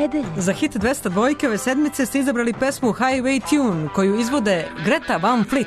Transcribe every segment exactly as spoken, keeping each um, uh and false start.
nedelje. Za hit dvesta dvojke ove sedmice ste izabrali pesmu Highway Tune, koju izvode Greta Van Fleet.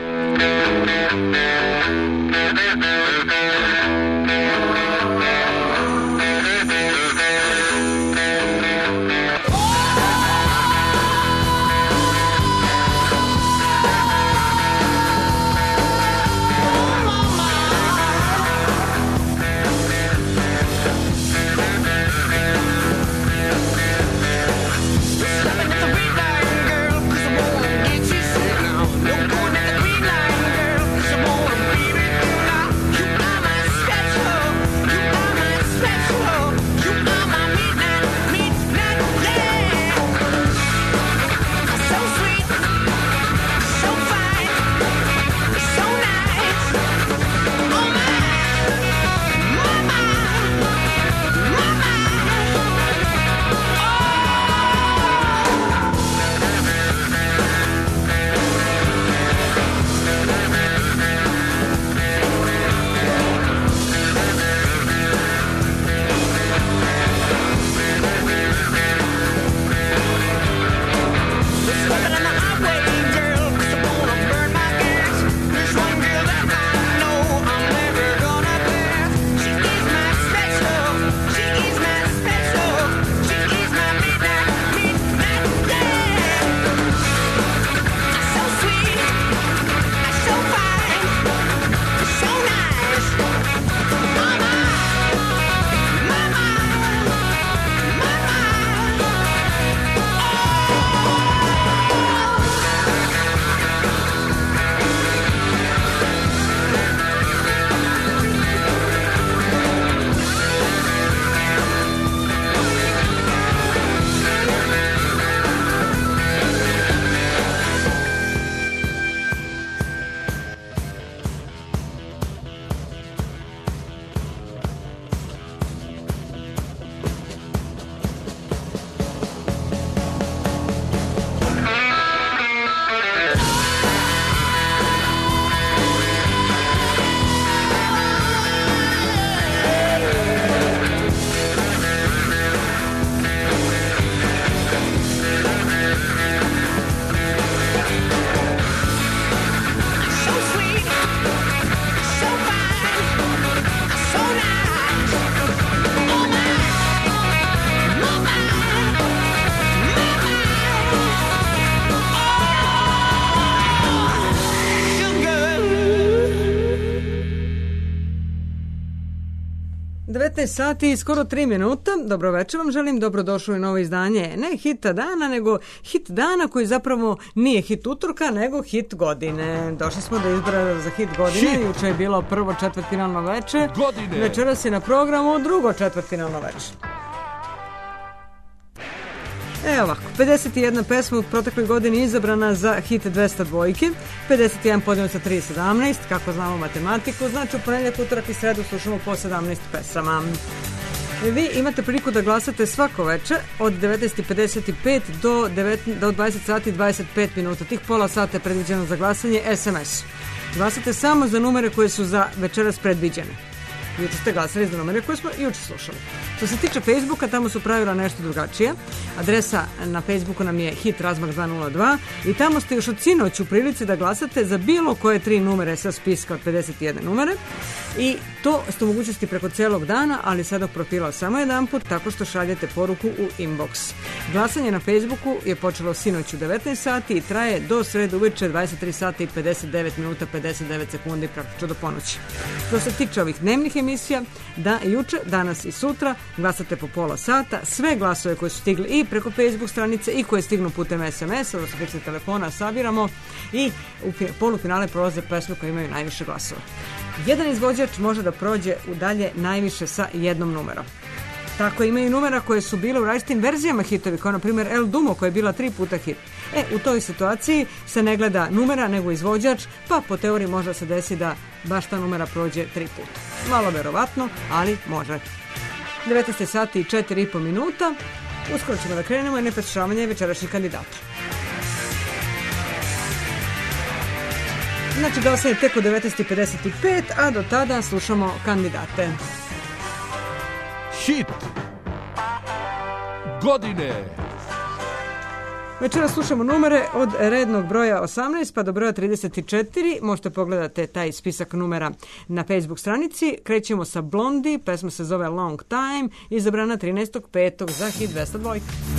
devetnaest sati i skoro tri minuta. Dobro večer vam želim, dobrodošli u novo izdanje ne hita dana, nego hit dana koji zapravo nije hit utorka, nego hit godine. Došli smo do izbora za hit godine. Hit. Juče je bilo prvo četvrtfinalno veče. Godine. Večeras je na programu drugo četvrtfinalno veče. Evo ovako, pedeset jedna pesma u protekloj godini izabrana za hit dvesta dvojke, pedeset jedan podijeljeno sa tri sedamnaest, kako znamo matematiku, znači u ponedjeljak, utorak i sredu slušamo po sedamnaest pesama. Vi imate priliku da glasate svako večer od devetnaest pedeset pet do, do dvadeset sati i dvadeset pet minuta. Tih pola sata je predviđeno za glasanje es em es. Glasate samo za numere koje su za večeras predviđene. Juče ste glasali za numere koje smo juče slušali. Što se tiče Facebooka, tamo su pravila nešto drugačije. Adresa na Facebooku nam je hit razmak dva nula dva i tamo ste još od sinoć u prilici da glasate za bilo koje tri numere sa spiska od pedeset jedne numere i to ste u mogućnosti preko celog dana, ali sada profila samo jedan put tako što šaljete poruku u inbox. Glasanje na Facebooku je počelo sinoć u devetnaest sati i traje do srede uveče dvadeset tri sata i pedeset devet minuta pedeset devet sekundi, praktično do ponoći. Što se tiče ovih dnevnih emisija, da juče, danas i sutra glasate po pola sata. Sve glasove koje su stigli i preko Facebook stranice i koje stignu putem es em es, odnosno fiksnih telefona, sabiramo i u polufinale prolaze pesme koje imaju najviše glasova. Jedan izvođač može da prođe u dalje najviše sa jednom numerom. Tako ima i numera koje su bile u različitim verzijama hitovi, kao na primjer El Dumo koja je bila tri puta hit. E, u toj situaciji se ne gleda numera nego izvođač, pa po teoriji može se desi da baš ta numera prođe tri puta. Malo verovatno, ali može. devetnaest sati i četiri i po minuta. Uskoro ćemo da krenemo i nepreslušavanje večerašnjih kandidata. Znači, glasanje tek u devetnaest pedeset pet, a do tada slušamo kandidate. Hit godine. Večera slušamo numere od rednog broja osamnaest pa do broja trideset četiri. Možete pogledati taj spisak numera na Facebook stranici. Krećemo sa Blondie, pesma se zove Long Time, izabrana trinaestog petog za hit dvesta dva.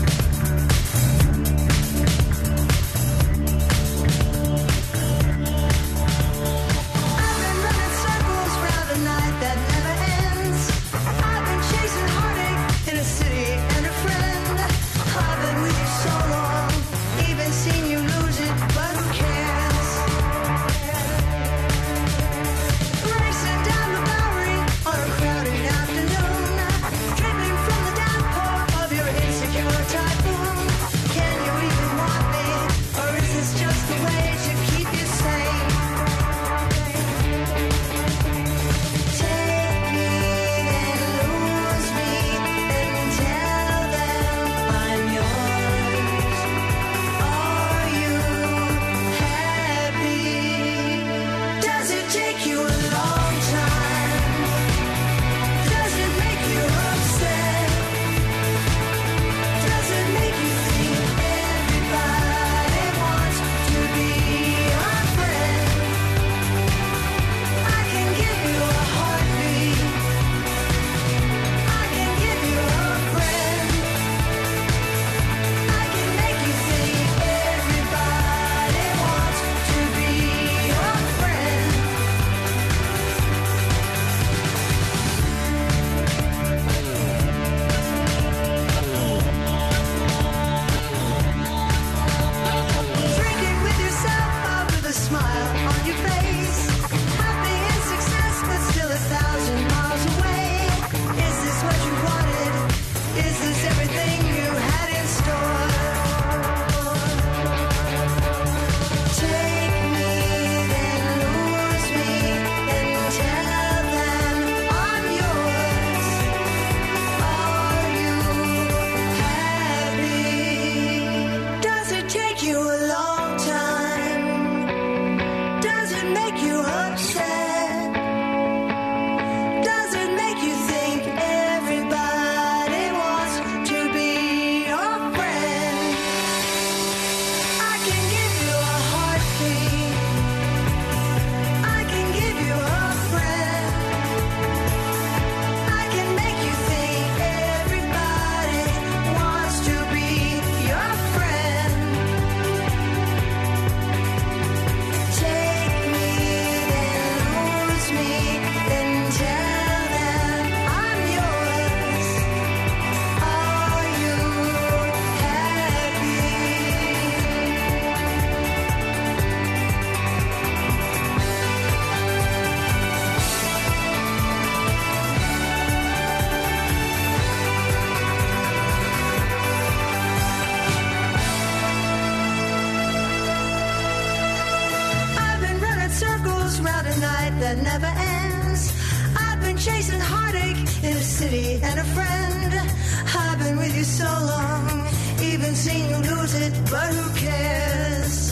That never ends. I've been chasing heartache in a city and a friend. I've been with you so long, even seen you lose it, but who cares?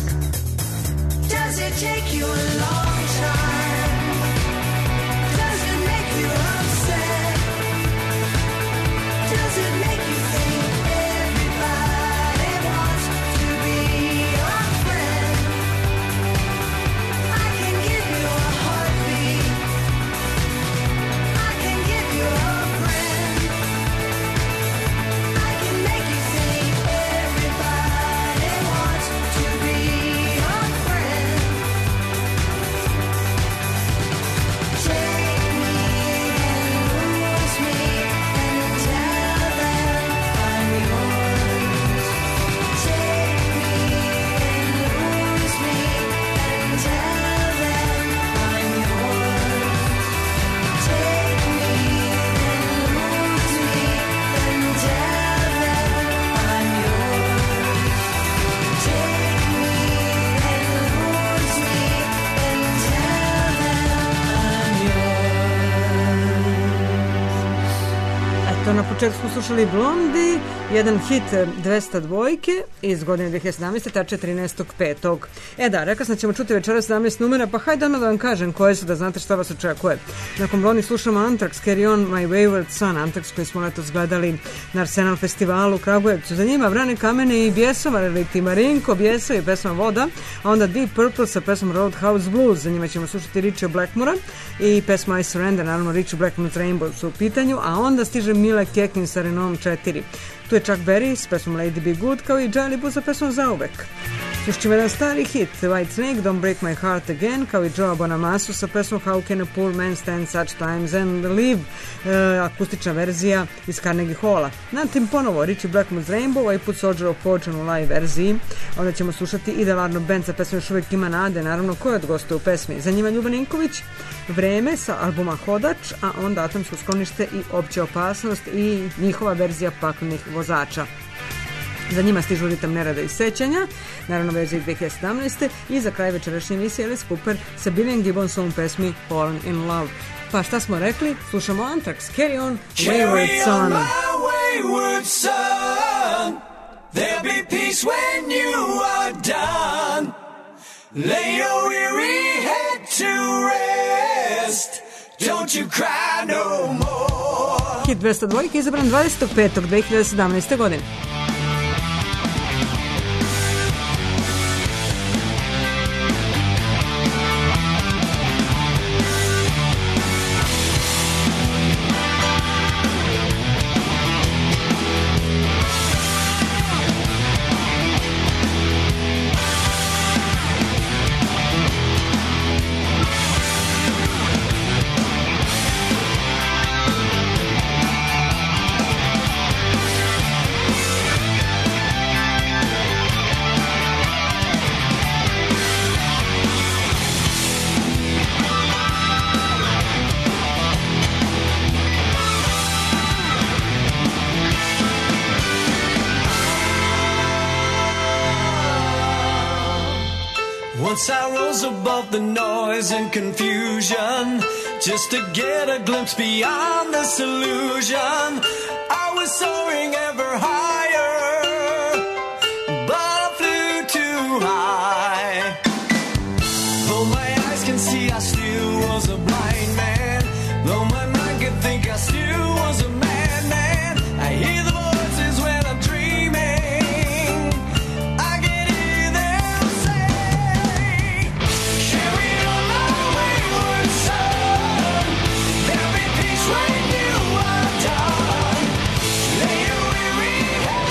Does it take you a long time? Does it make you upset? Does it make you think everybody wants to be your friend? I can give you a heartbeat. I can give you a friend. I can make you think everybody wants to be your friend. To na početku smo slušali Blondie, jedan hit dvesta dvojke iz godine dve hiljade sedamnaeste, tačnije trinaestog petog E da, rekao sam da ćemo čuti večera sedamnaest numera, pa hajde ono da vam kažem koje su, da znate šta vas očekuje. Nakon Blondie slušamo Anthrax, Carry On My Wayward Son, Anthrax koji smo letos gledali na Arsenal festivalu u Kragujevcu. Za njima Vrane Kamene i Bjesova, relikti Marinko, Bjesova i pesma Voda, a onda Deep Purple sa pesmom Roadhouse Blues. Za njima ćemo slušati Richie Blackmora i pesma I Surrender, naravno Richie Blackmore's Rainbow su u pitanju, a onda stiže Mile Kekin sa Renault četiri. Tu je Chuck Berry s pesmom Lady Be Good, kao i Jelly Boo sa pesmom Zauvek. Slušćemo jedan stari hit, White Snake, Don't Break My Heart Again, kao i Joe Bonamassa sa pesmom How Can a Poor Man Stand Such Times and Live, e, akustična verzija iz Carnegie Halla. Natim ponovo Richie Blackmore's Rainbow, ovaj put Soldier of Fortune u live verziji. Onda ćemo slušati i Delarno Band sa pesmom Još uvijek ima nade, naravno ko je od gosta u pesmi. Za njima Ljuba Ninković, Vreme sa albuma Hodač, a onda Atomsko sklonište i Opća opasnost i njihova verzija Paklenih vozača. Za njima stižu Ritam nerada i sećanja, naravno verzija dve hiljade sedamnaeste i za kraj večerašnje emisije Alice Cooper sa Billy Gibbonsovom pesmi Fallen in Love. Pa šta smo rekli? Slušamo Anthrax, Carry On, Wayward Son. Carry on my wayward son, there'll be peace when you are done. Lay your weary head to rest, don't you cry no more. Hit dvesta dvojke izabran dvadesetog petog dve hiljade sedamnaeste godine. Once I rose above the noise and confusion, just to get a glimpse beyond this illusion. I was soaring ever higher, but I flew too high. Though my eyes can see, I still was a blind man. Though my mind can think, I still was a madman. I hear the voices when I'm dreaming. I can hear them say, carry on my wayward son. There'll be peace when you are done. Lay your weary head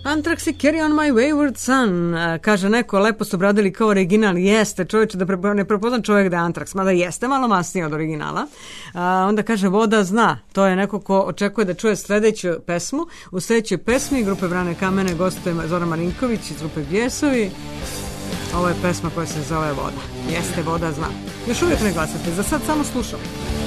Anthrax i Carry on my wayward son. Kaže neko, lepo su obradili kao original. Jeste, čovječe, da prepo, ne prepoznam čovjek da je Anthrax, mada jeste malo masnije od originala. A, onda kaže Voda zna. To je neko ko očekuje da čuje sljedeću pesmu. U sljedećoj pesmi grupe Brane Kamene gostuje Zoran Marinković iz grupe Bijesovi. Ovo je pesma koja se zove Voda. Jeste, Voda zna. Još uvijek ne glasate, za sad samo slušam.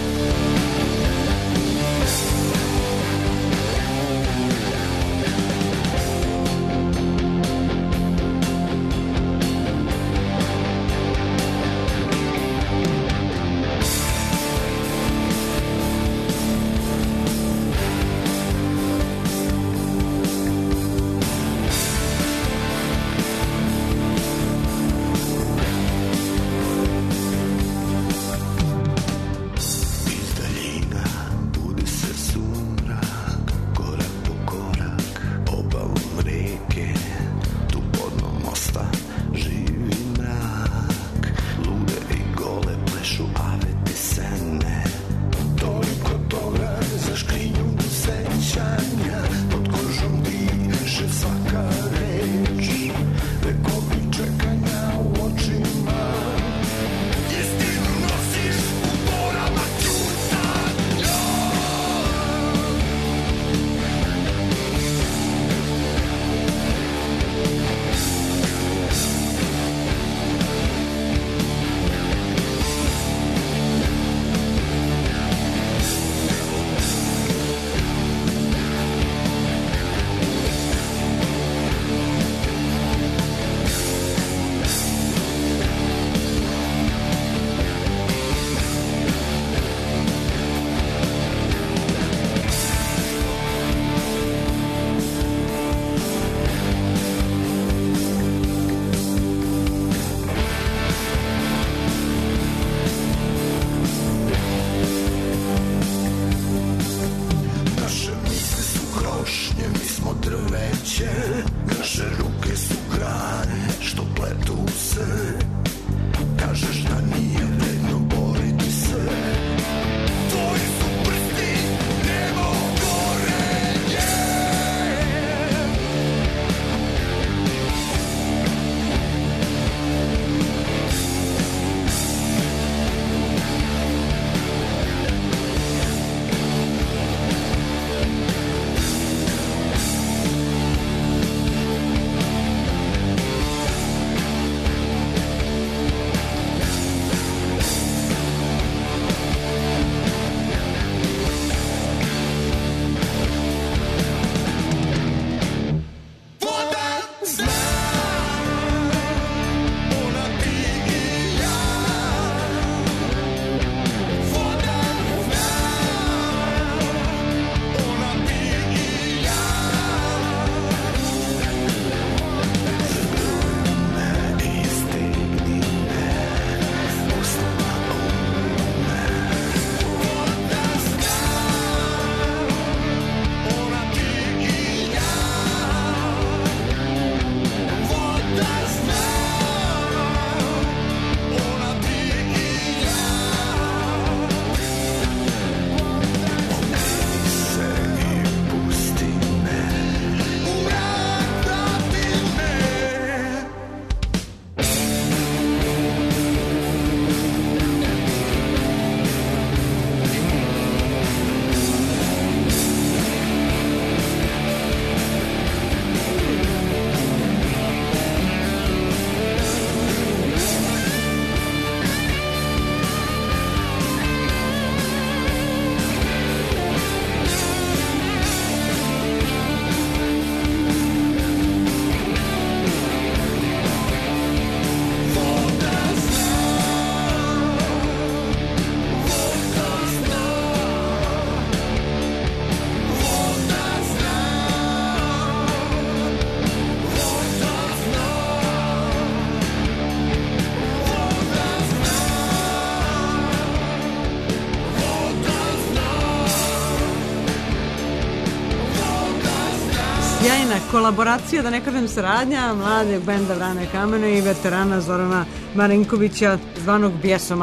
Sjajna kolaboracija, da ne kažem saradnja, mlade benda Vrane Kamene i veterana Zorana Marinkovića, zvanog Bjesomar.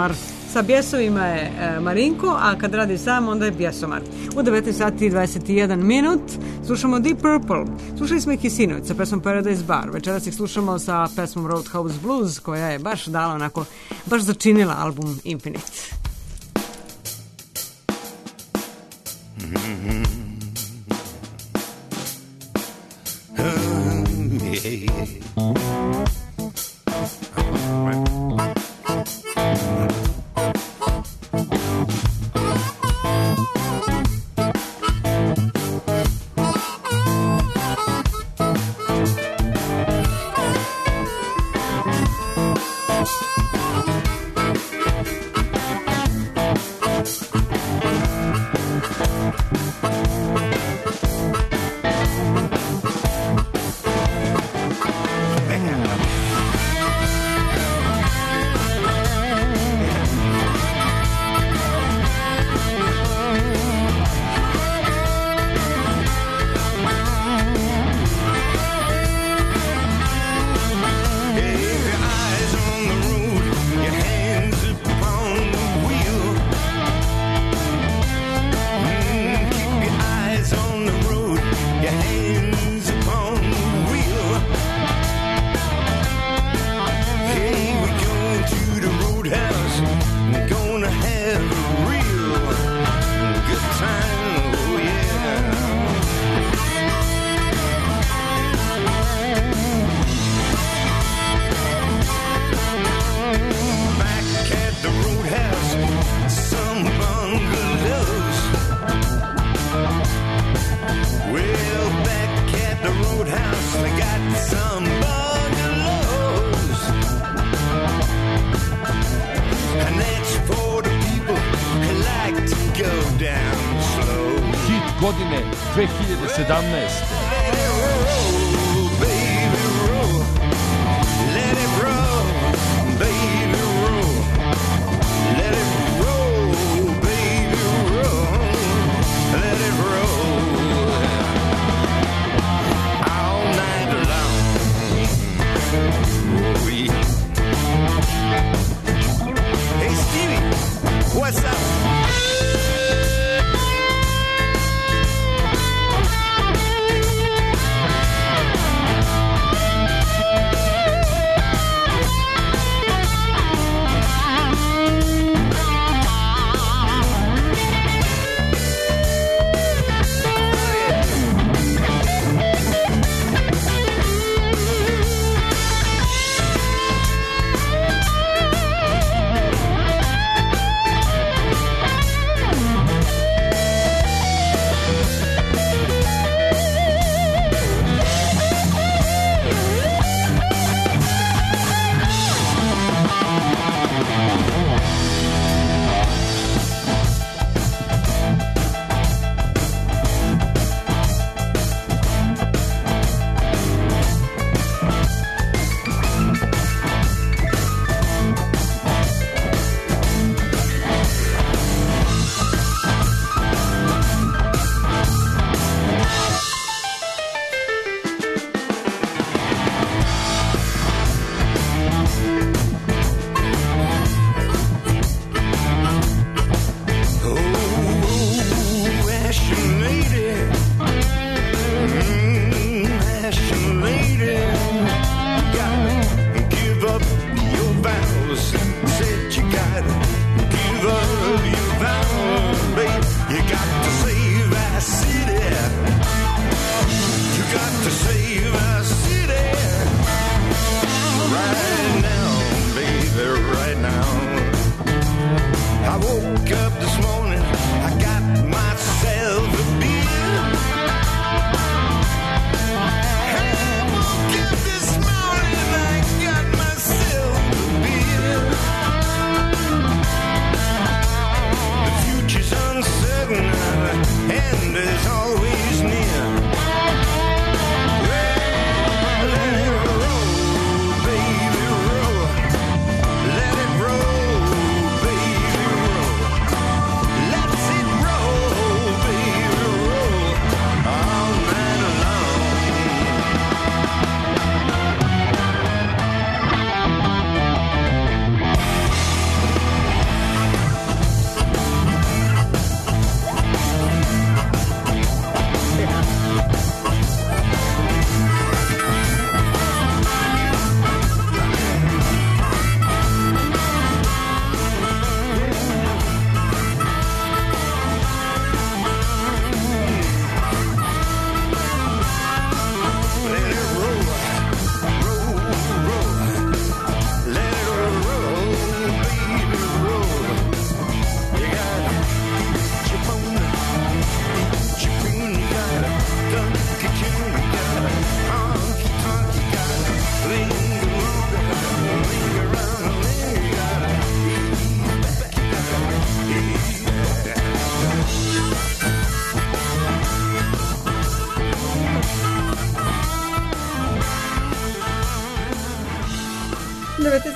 Sa bjesovima je e, Marinko, a kad radi sam onda je bjesomar. U devetnaest sati i dvadeset jedan minut slušamo Deep Purple. Slušali smo ih i sinoć sa pesmom Paradise Bar. Večeras ih slušamo sa pesmom Roadhouse Blues, koja je baš dala onako, baš začinila album Infinite. Mm-hmm. Oh, yeah, yeah. godine dve hiljade sedamnaeste. What's up?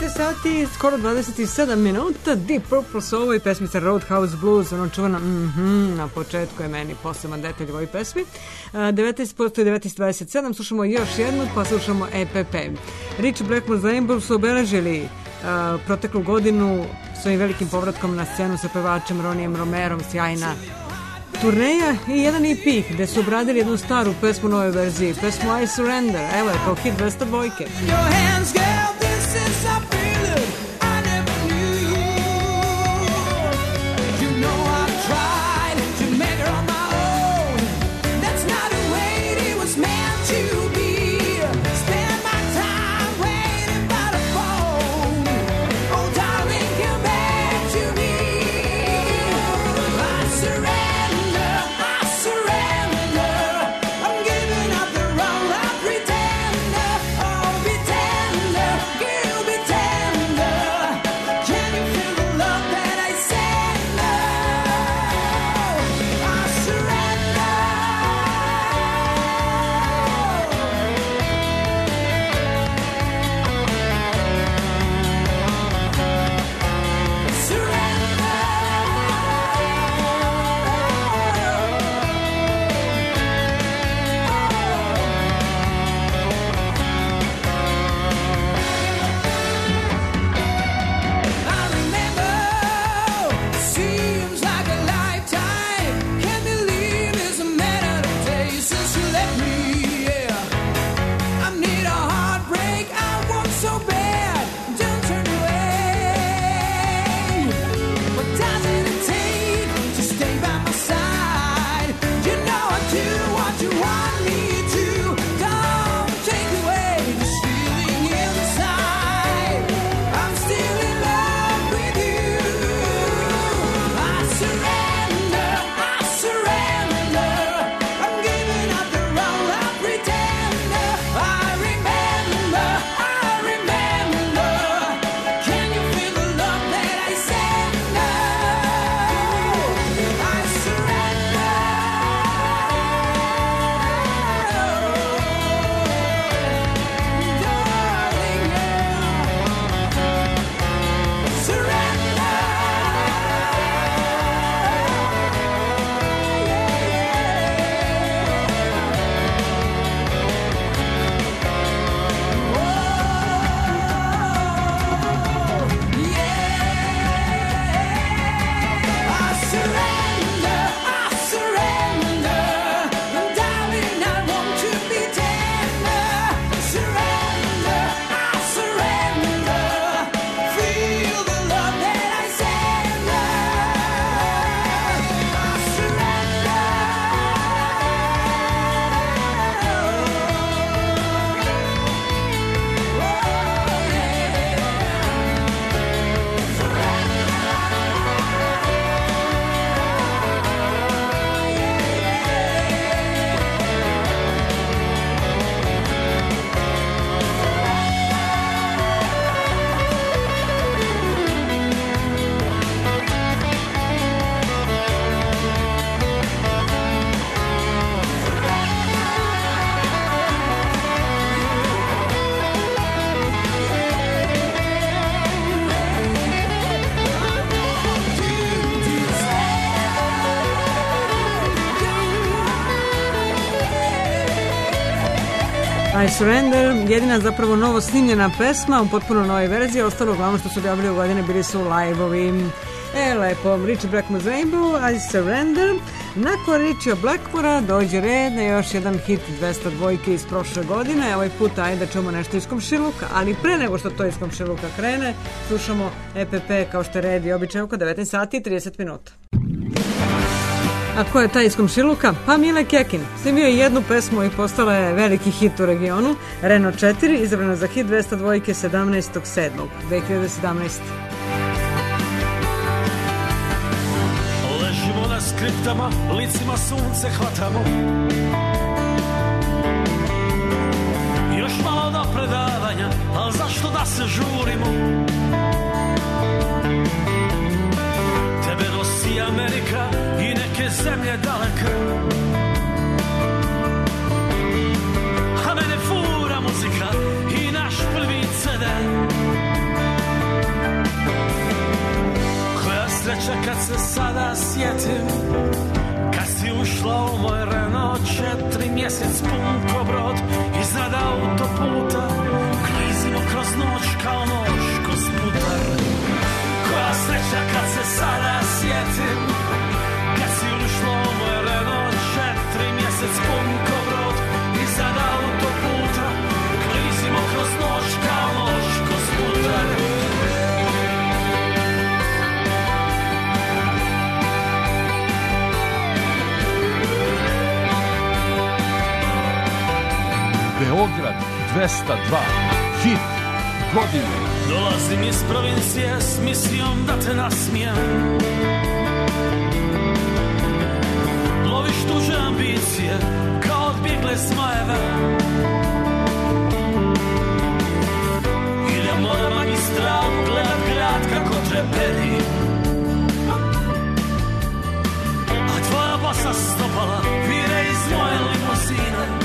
devetnaest sati, skoro dvadeset sedam minuta, Deep Purple su ovoj pesmica Roadhouse Blues, ono čuvano mm-hmm, na početku je meni poseban detalj u ovoj pesmi. devetnaest posto i devetnaest dvadeset sedam, slušamo još jednu, pa slušamo E P P. Rich Blackmore's Rainbow su obeležili uh, proteklu godinu svojim velikim povratkom na scenu sa pevačem Ronijem Romerom, sjajna turneja i jedan E P gde su obradili jednu staru pesmu u novoj verziji, pesmu I Surrender, evo je kao hit dvesta dvojke. I Surrender, jedina zapravo novo snimljena pesma u potpuno novoj verziji, ostalo uglavnom što su objavili u godine bili su live-ovi. E, lepo, Richie Blackmore's Rainbow, I Surrender. Nakon Richie Blackmora dođe red na još jedan hit dvesta dvojke iz prošle godine. Ovaj put ajde da čujemo nešto iz komšiluka, ali pre nego što to iz komšiluka krene, slušamo E P P kao što je red i običaj oko devetnaest sati i trideset minuta. A ko je taj iz komšiluka? Pa Mile Kekin. Snimio je jednu pesmu i postala je veliki hit u regionu. Renault četiri, izabrano za hit dvesta dvojke sedamnaestog sedmog dve hiljade sedamnaeste. Ležimo na skriptama, licima sunce hvatamo. Još malo do predavanja, ali zašto da se žurimo? Tebe nosi Amerika i neke zemlje daleke, a mene fura muzika i naš prvi C D. sreća kad se sada sjetim, kad si ušla u moj Renault četiri, mjesec pun ko brod iznad autoputa, klizimo kroz noć kao noć ko sputar. Koja sreća kad se sada sjetim, kad si ušla u moj Renault četiri, mjesec pun ko brod iznad autoputa, klizimo kroz noć kao noć ko sputar. Beograd dvesta dva, hit godine. Dolazim iz provincije s misijom da te nasmijem. Loviš tuže ambicije kao odbjegle smajeve. Idemo na magistralu gledat grad kako treperi, a tvoja bosa stopala vire iz moje limuzine.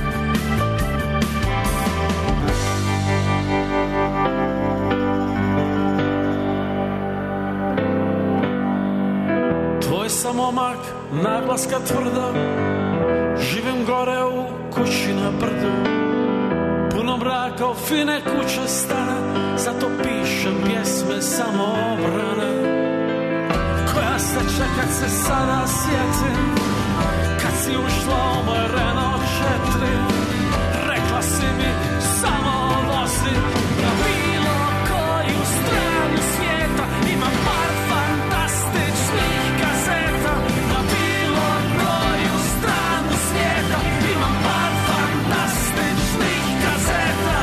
Tvoj sam momak, naglaska tvrda, živim gore u kući na brdu, puno mraka u fine kuće stane, zato pišem pjesme samoobrane. Koja sreća kad se sada sjetim, kad si ušla u moj Renault četiri, rekla si mi samo vozi na bilo koju stranu svijeta, imam par fantastičnih kazeta. Na bilo koju stranu svijeta imam par fantastičnih kazeta.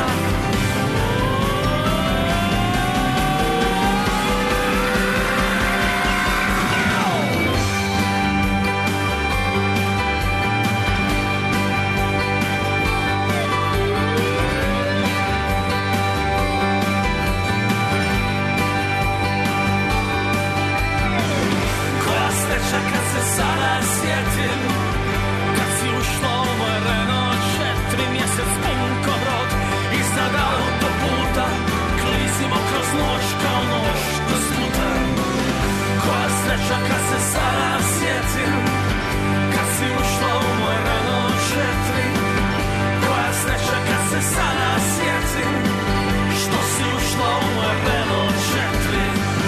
Kad se sada sjetim, kad si ušla u moj Renault četiri, mjesec pun ko brod iznad autoputa, klizimo kroz noć kao noć ko sputar. Koja sreća kad se sada sjetim, kad si ušla u moj Renault četiri. Koja sreća kad se sada sjetim, što si ušla u moj Renault četiri.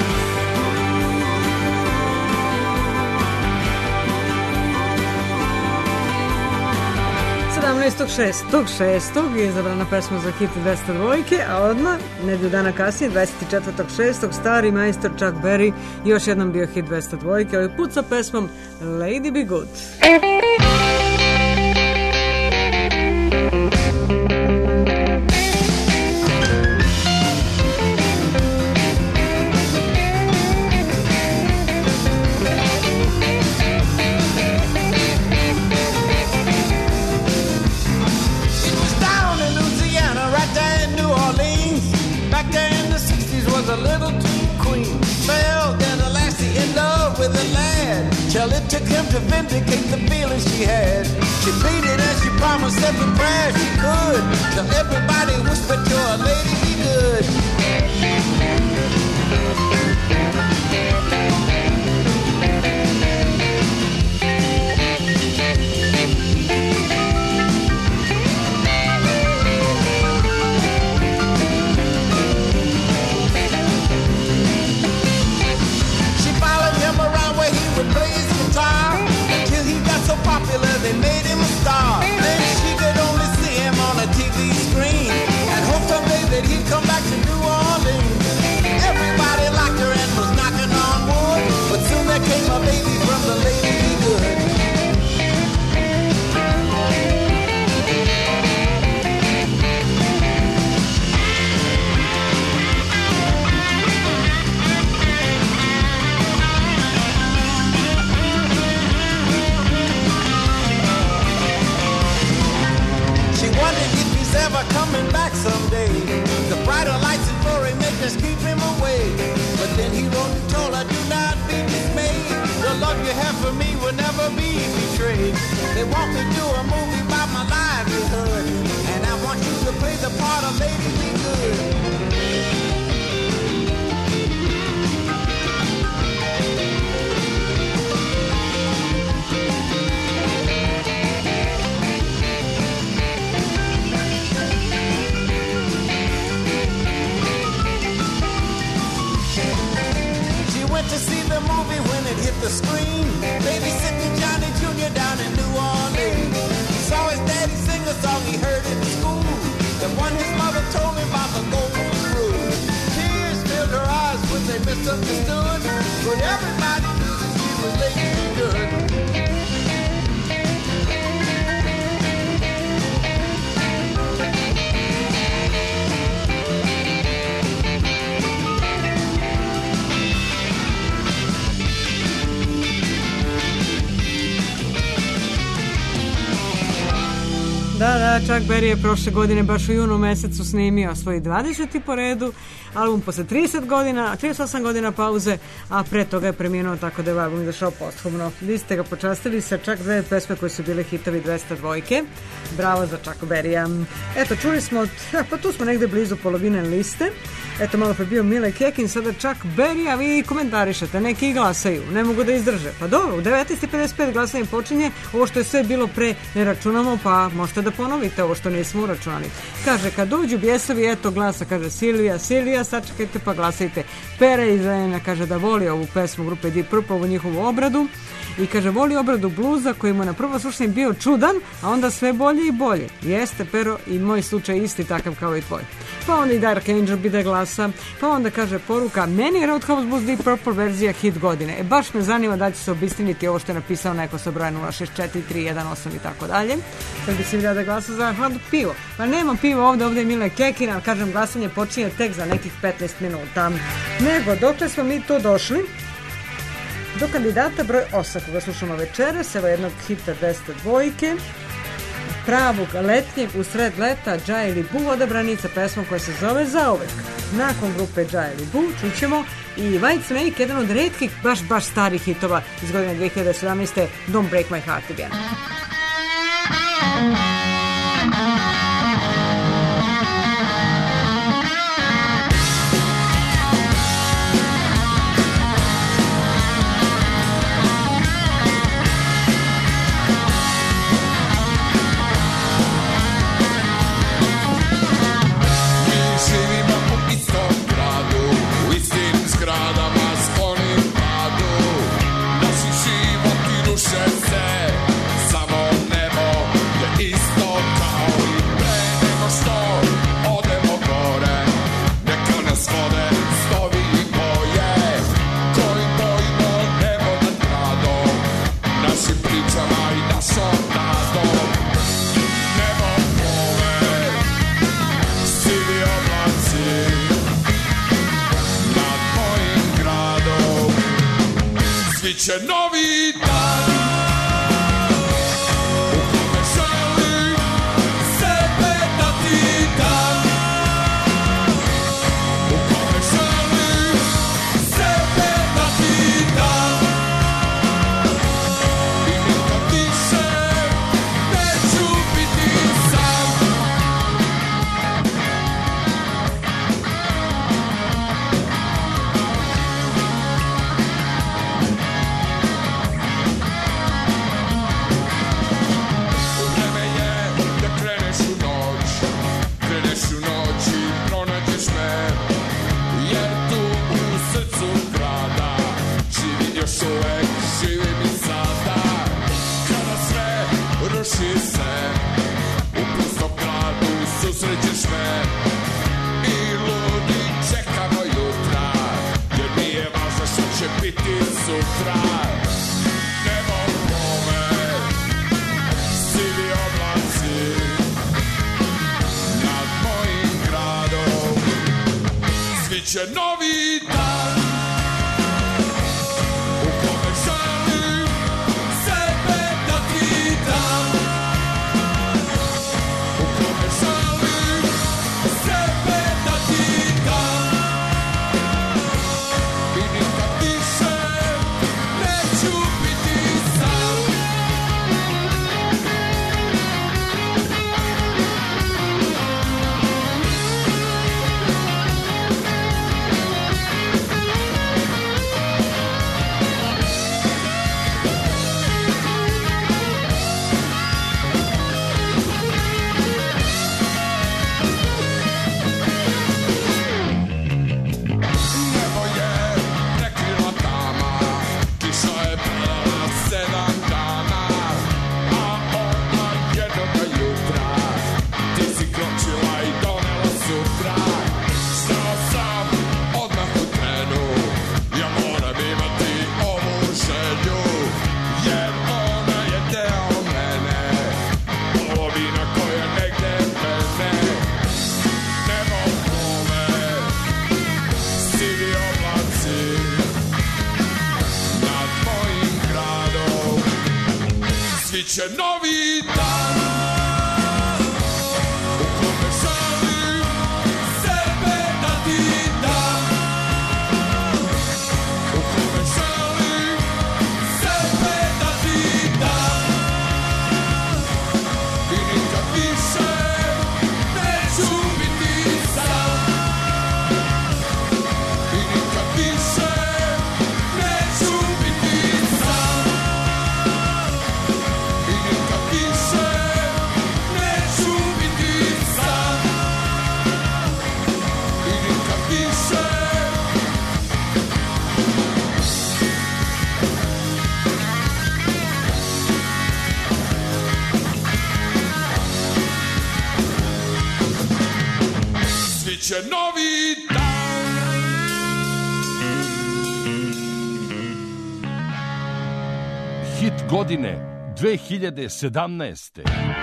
sedamnaestog šestog je izabrana pesma za hit dvesta dvojke, a odmah, nedelju dana kasnije, dvadeset četvrtog šestog stari majstor Chuck Berry još jednom bio hit dvesta dvojke, ovaj put sa pesmom Lady Be Good. A little too queen, fell in a lassie in love with a lad, till it took him to vindicate the feelings she had. She pleaded and she promised every prayer she could, till everybody whispered to her, lady be good. Would play his guitar until he got so popular they made him a star. Then she could only see him on a T V screen and hope someday that he'd come back to New Orleans. Everybody liked her and was knocking on wood, but soon there came a baby from the Lady Be Good. Ever coming back someday. The brighter lights and glory makers keep him away. But then he wrote and told her, do not be dismayed. The love you have for me will never be betrayed. They want me to do a movie about my livelihood, and I want you to play the part of Lady Be Good. misunderstood, but everybody knew that she was making it good. Da, da, Chuck Berry je prošle godine baš u junu mesecu snimio svoj dvadeseti po redu album posle trideset godina, trideset osam godina pauze, a pre toga je preminuo, tako da je album izašao posthumno. Vi ste ga počastili sa čak dve pesme koje su bile hitovi dvesta dvojke. Bravo za Chuck Berrya. Eto, čuli smo, pa tu smo negde blizu polovine liste. Eto, malo pa bio Mile Kekin, sada Chuck Berry, a vi komentarišete, neki glasaju, ne mogu da izdrže. Pa dobro, u devetnaest i pedeset pet glasanje počinje, ovo što je sve bilo pre ne računamo, pa možete da ponovite ovo što nismo uračunali. Kaže, kad uđu bjesovi, eto glasa, kaže Silvija, Silvija, sačekajte pa glasajte. Pera iz Zrenjanina kaže da voli ovu pesmu grupe Deep Purple, ovu njihovu obradu. I kaže, voli obradu bluza koji mu na prvo slušanje bio čudan, a onda sve bolje i bolje. Jeste, Pero, i moj slučaj isti takav kao i tvoj. Pa onda i Dark Angel bi da glasa, pa onda kaže poruka, meni je Roadhouse Blues Deep Purple verzija hit godine. E, baš me zanima da će se obistiniti ovo što je napisao neko sa broja nula šest četiri tri jedan osam i tako dalje. Sad bi si vidjela da glasa za hladno pivo. Pa nema pivo ovde, ovde je Mile Kekin, ali kažem, glasanje počinje tek za nekih petnaest minuta. Nego, dokle smo mi to došli? Do kandidata broj osam, koga slušamo večeras, evo jednog hita dvesta dvojke, pravog letnjeg u sred leta, Džaj ili Bu, odabranica pesmom koja se zove Zauvek. Nakon grupe Džaj ili Bu čućemo i White Snake, jedan od retkih, baš, baš starih hitova iz godine dve hiljade sedamnaeste. Don't Break My Heart Again. Će novi dan u kome želim sebe da ti dam, u kome želim sebe da ti dam i nikad više neću biti sam. Uvek živim i sada, kada sve ruši se, u pustom gradu susrećeš me i ludi čekamo jutra, jer nije važno što će biti sutra. Nebo pome, sivi oblaci nad mojim gradom, svi će novi dan. Sviće novi dan u kome želim sebe da ti dam, u kome želim sebe da ti dam i nikad više neću biti sam i nikad više neću biti sam i nikad više neću biti sam i nikad više sviće novi dan. Hit godine dve hiljade sedamnaeste.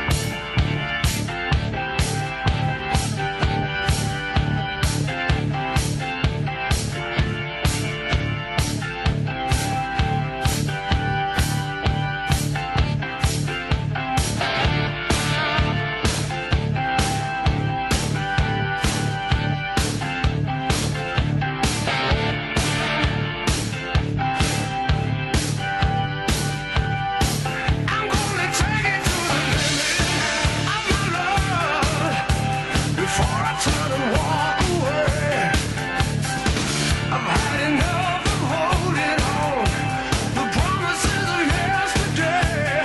I'm gonna take it to the limit of my love before I turn and walk away. I've had enough of holding on the promises of yesterday.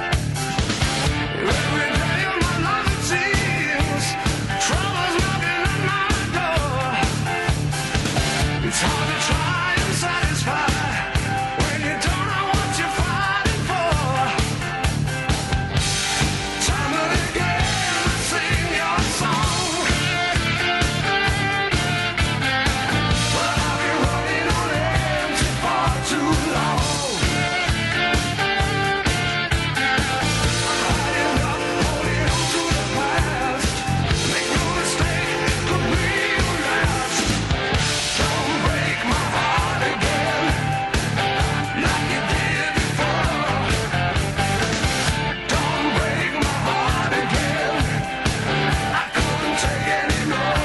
Every day of my life it seems trouble's knocking at my door. It's hard to try and satisfy when you don't know what you're fighting for. Time and again I sing your song, but I've been running on empty for too long. I've had enough holding on to the past. Make no mistake, it could be your last. Don't break my heart again like you did before. Don't break my heart again. I couldn't take anymore.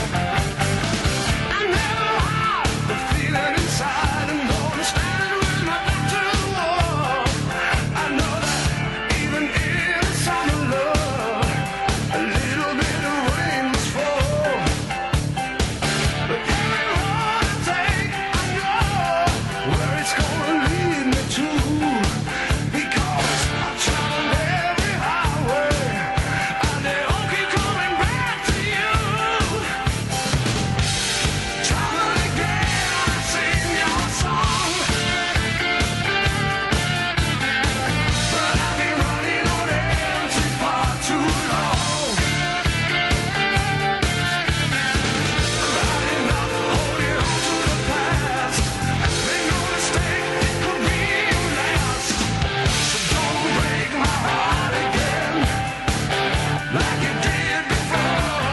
I never had the feeling inside and gonna stand with my back to the wall. I know that even in summer love, a little bit of rain must fall. But every road I take, I know where it's gonna lead me to. Because I've traveled every highway, and they all keep coming back to you. Time and again I sing your song, but I've been running on empty for too long. I've had enough holding on to the past. Make no mistake, it could be your last. So don't break my heart again like you did before.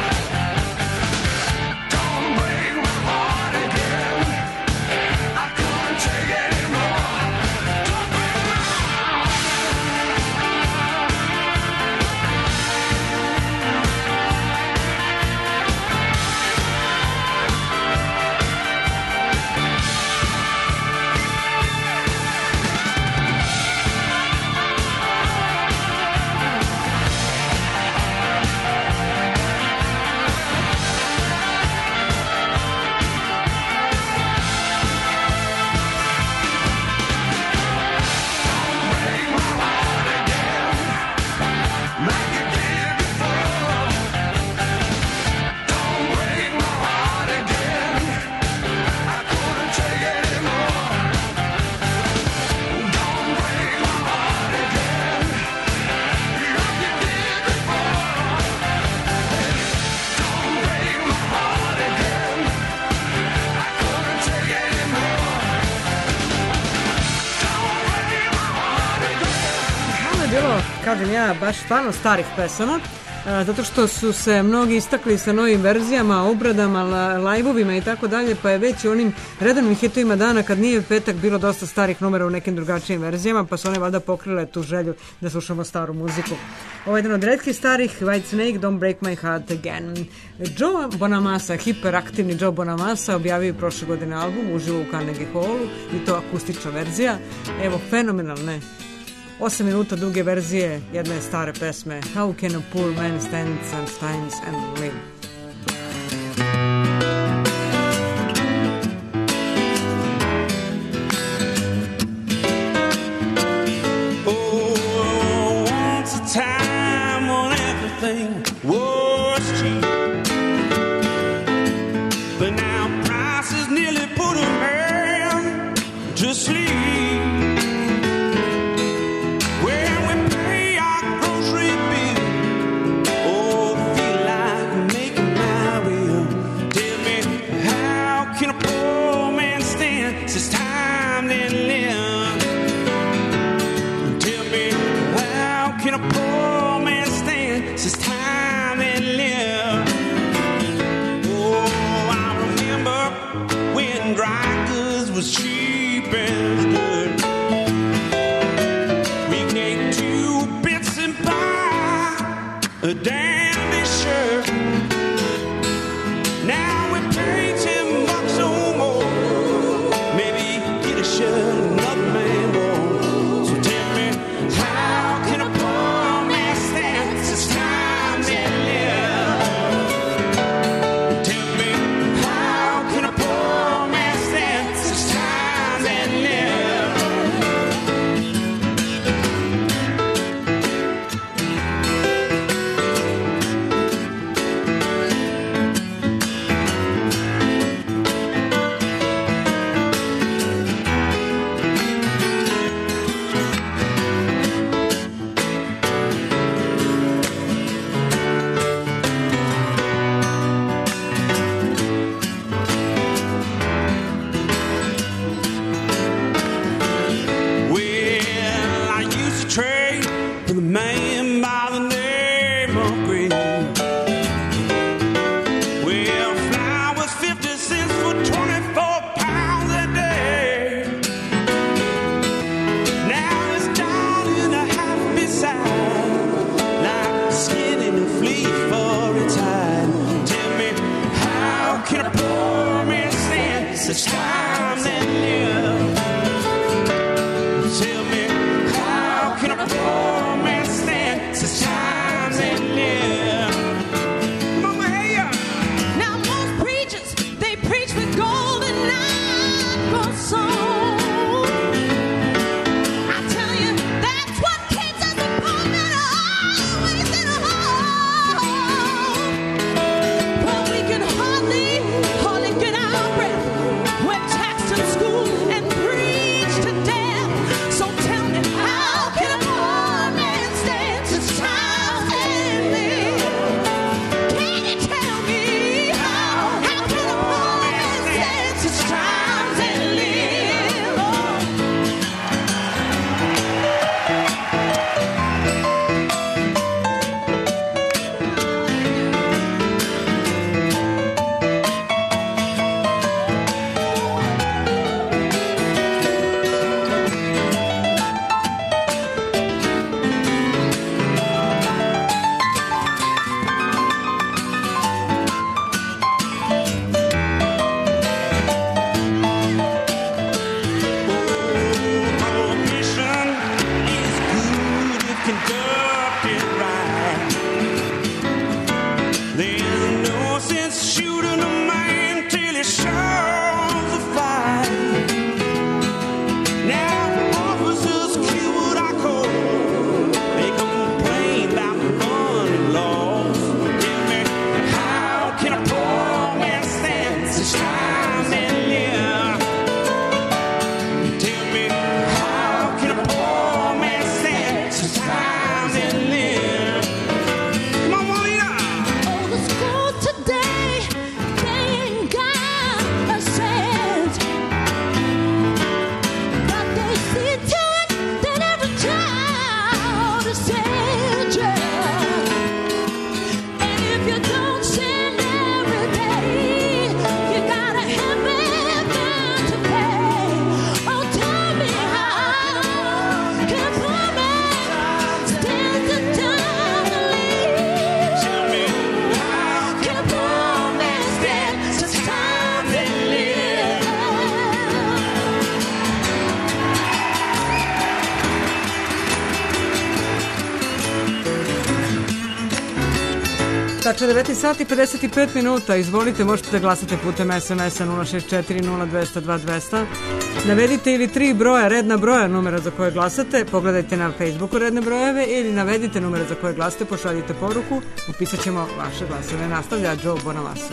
Don't break my heart again. I couldn't take anymore. Don't break my heart. Like you did before. Don't break my heart again. I couldn't take anymore. Don't break my heart again. Like you did before. Don't break my heart again. I couldn't take anymore. Don't break my heart again. Ovo je bilo, kažem ja, baš stvarno starih pesama. zato što su se mnogi istakli sa novim verzijama, obradama, lajvovima i tako dalje, pa je već u onim redovnim hitovima dana kad nije petak bilo dosta starih numera u nekim drugačijim verzijama, pa su one valjda pokrile tu želju da slušamo staru muziku. Ovo je jedan od retkih starih, White Snake, Don't Break My Heart Again. Joe Bonamassa, hiperaktivni Joe Bonamassa, objavio je prošle godine album uživo u Carnegie Hallu i to akustična verzija. Evo, fenomenalne osam minuta duge verzije jedne stare pesme How can a poor man stand sometimes and live? Oh, once a time when everything was cheap, but now prices nearly put a man to sleep. Was cheap as dirt. We gave two bits and buy a dandy shirt. Now we pay ten bucks or more. Maybe get a shirt another man won't. So tell me, how can a poor man stand such times and live? Tell me, how can a poor man stand such times and live? Well, I used to trade with a man by the name of Green. Well, fly was fifty cents for twenty-four pounds a day. Now it's down in a half beside, like skin in a flea for its hide. Tell me, how can a poor man stand such times and live? Tell me, how can a poor man stand such times and live? Mama, hey, ya. Now most preachers, they preach with golden not for soul. I tell you, that's what keeps us poor men always in a hole. Well, we can hardly, hardly get our breath. We're taxed in school and preached to death. So tell me, how can a poor man stand such times and live? Can you tell me how? How can a poor man stand such times and live? Oh. Prohibition is good if conducted right. There's no sense shooting a man till he shows a fight. Now officers kill what I call, they complain about running laws. Tell me, how can a poor man stand such times and live? Tell me, how can a poor man stand such times and live? Tačno devetnaest sati pedeset pet minuta. Izvolite, možete da glasate putem es em es a nula šest četiri nula dva zero dva dva zero zero. Navedite ili tri broja, redna broja numera za koje glasate. Pogledajte na Facebooku redne brojeve ili navedite numere za koje glasate, pošaljite poruku. Upisat ćemo vaše glasove. Nastavlja Joe Bonamassa.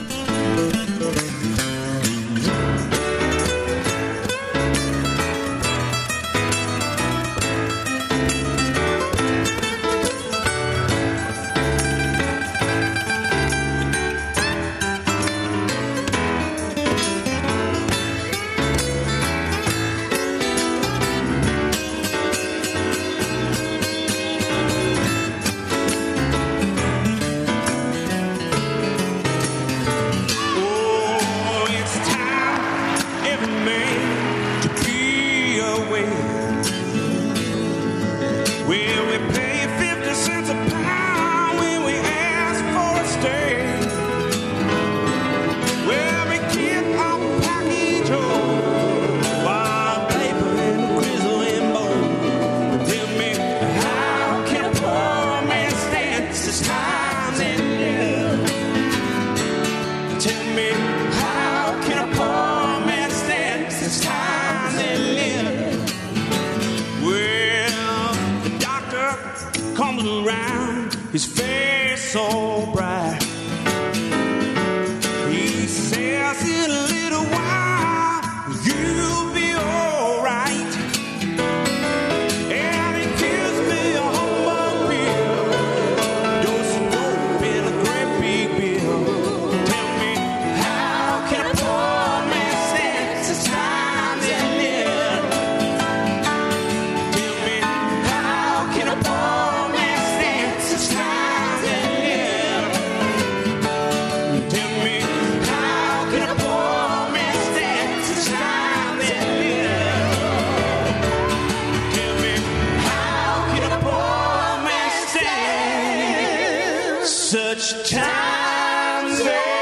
His face so bright. He says in a little while you'll be all right. And he gives me a humble bill, dose of dope and a great big bill. Tell me, how can a poor man stand such times and live? Tell me, how can a poor man stand such times? Such times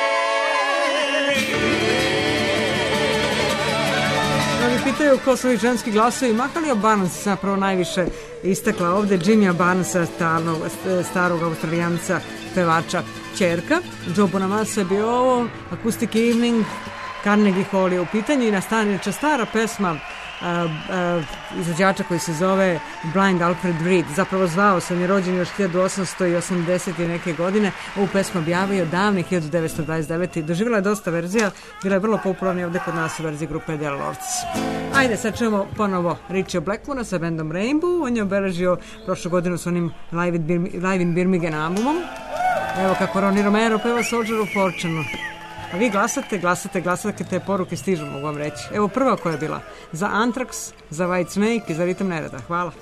Oni pitaju ko su ovi ženski glasovi. Mahalia Barnes zapravo najviše istekla ovde. Jimmya Barnesa, starog, starog australijanca, pevača, ćerka. Joe Bonamassa je bio ovo, Acoustic Evening, Carnegie Hall je u pitanju i nastavljača stara pesma Uh, uh, izvođača koji se zove Blind Alfred Reed. Zapravo zvao se, on je rođen još hiljadu osamsto osamdeset i neke godine. Ovu pesmu objavio davne hiljadu devetsto dvadeset devete. Doživjela je dosta verzija, bila je vrlo popularna ovde kod nas u verziji grupe The Lords. Ajde, sad čujemo ponovo Richie Blackmora sa bandom Rainbow. On je obeležio prošlu godinu s onim Live in, Birmingham, Live in Birmingham albumom. Evo kako Ronnie Romero peva Soldier of Fortune. A vi glasate, glasate, glasate, te poruke stižu, mogu vam reći. Evo prva koja je bila. Za Anthrax, za White Snake i za Ritam nereda. Hvala.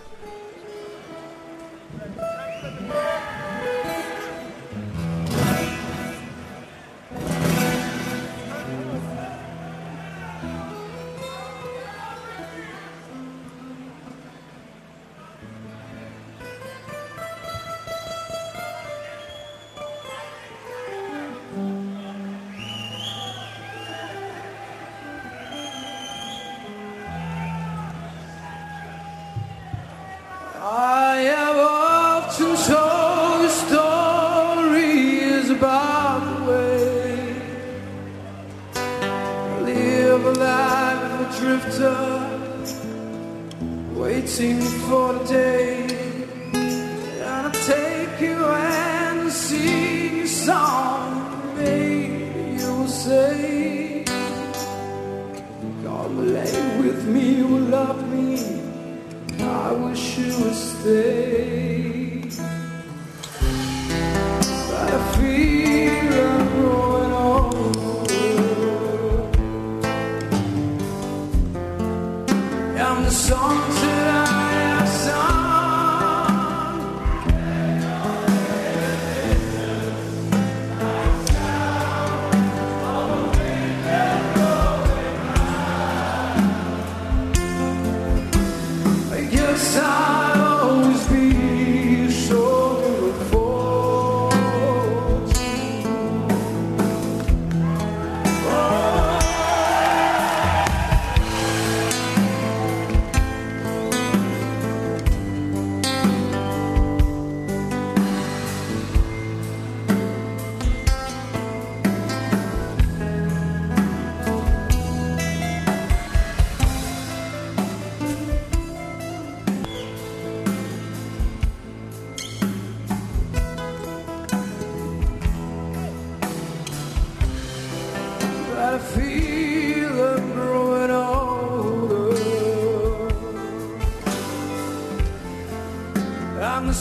I have often told the stories about the way I live a life of a drifter, waiting for the day and I take you and sing a song. Maybe you'll say, come lay with me, you will love me. I wish you would stay, but I feel I'm growing old. I'm the songs that I have sung. I guess I've always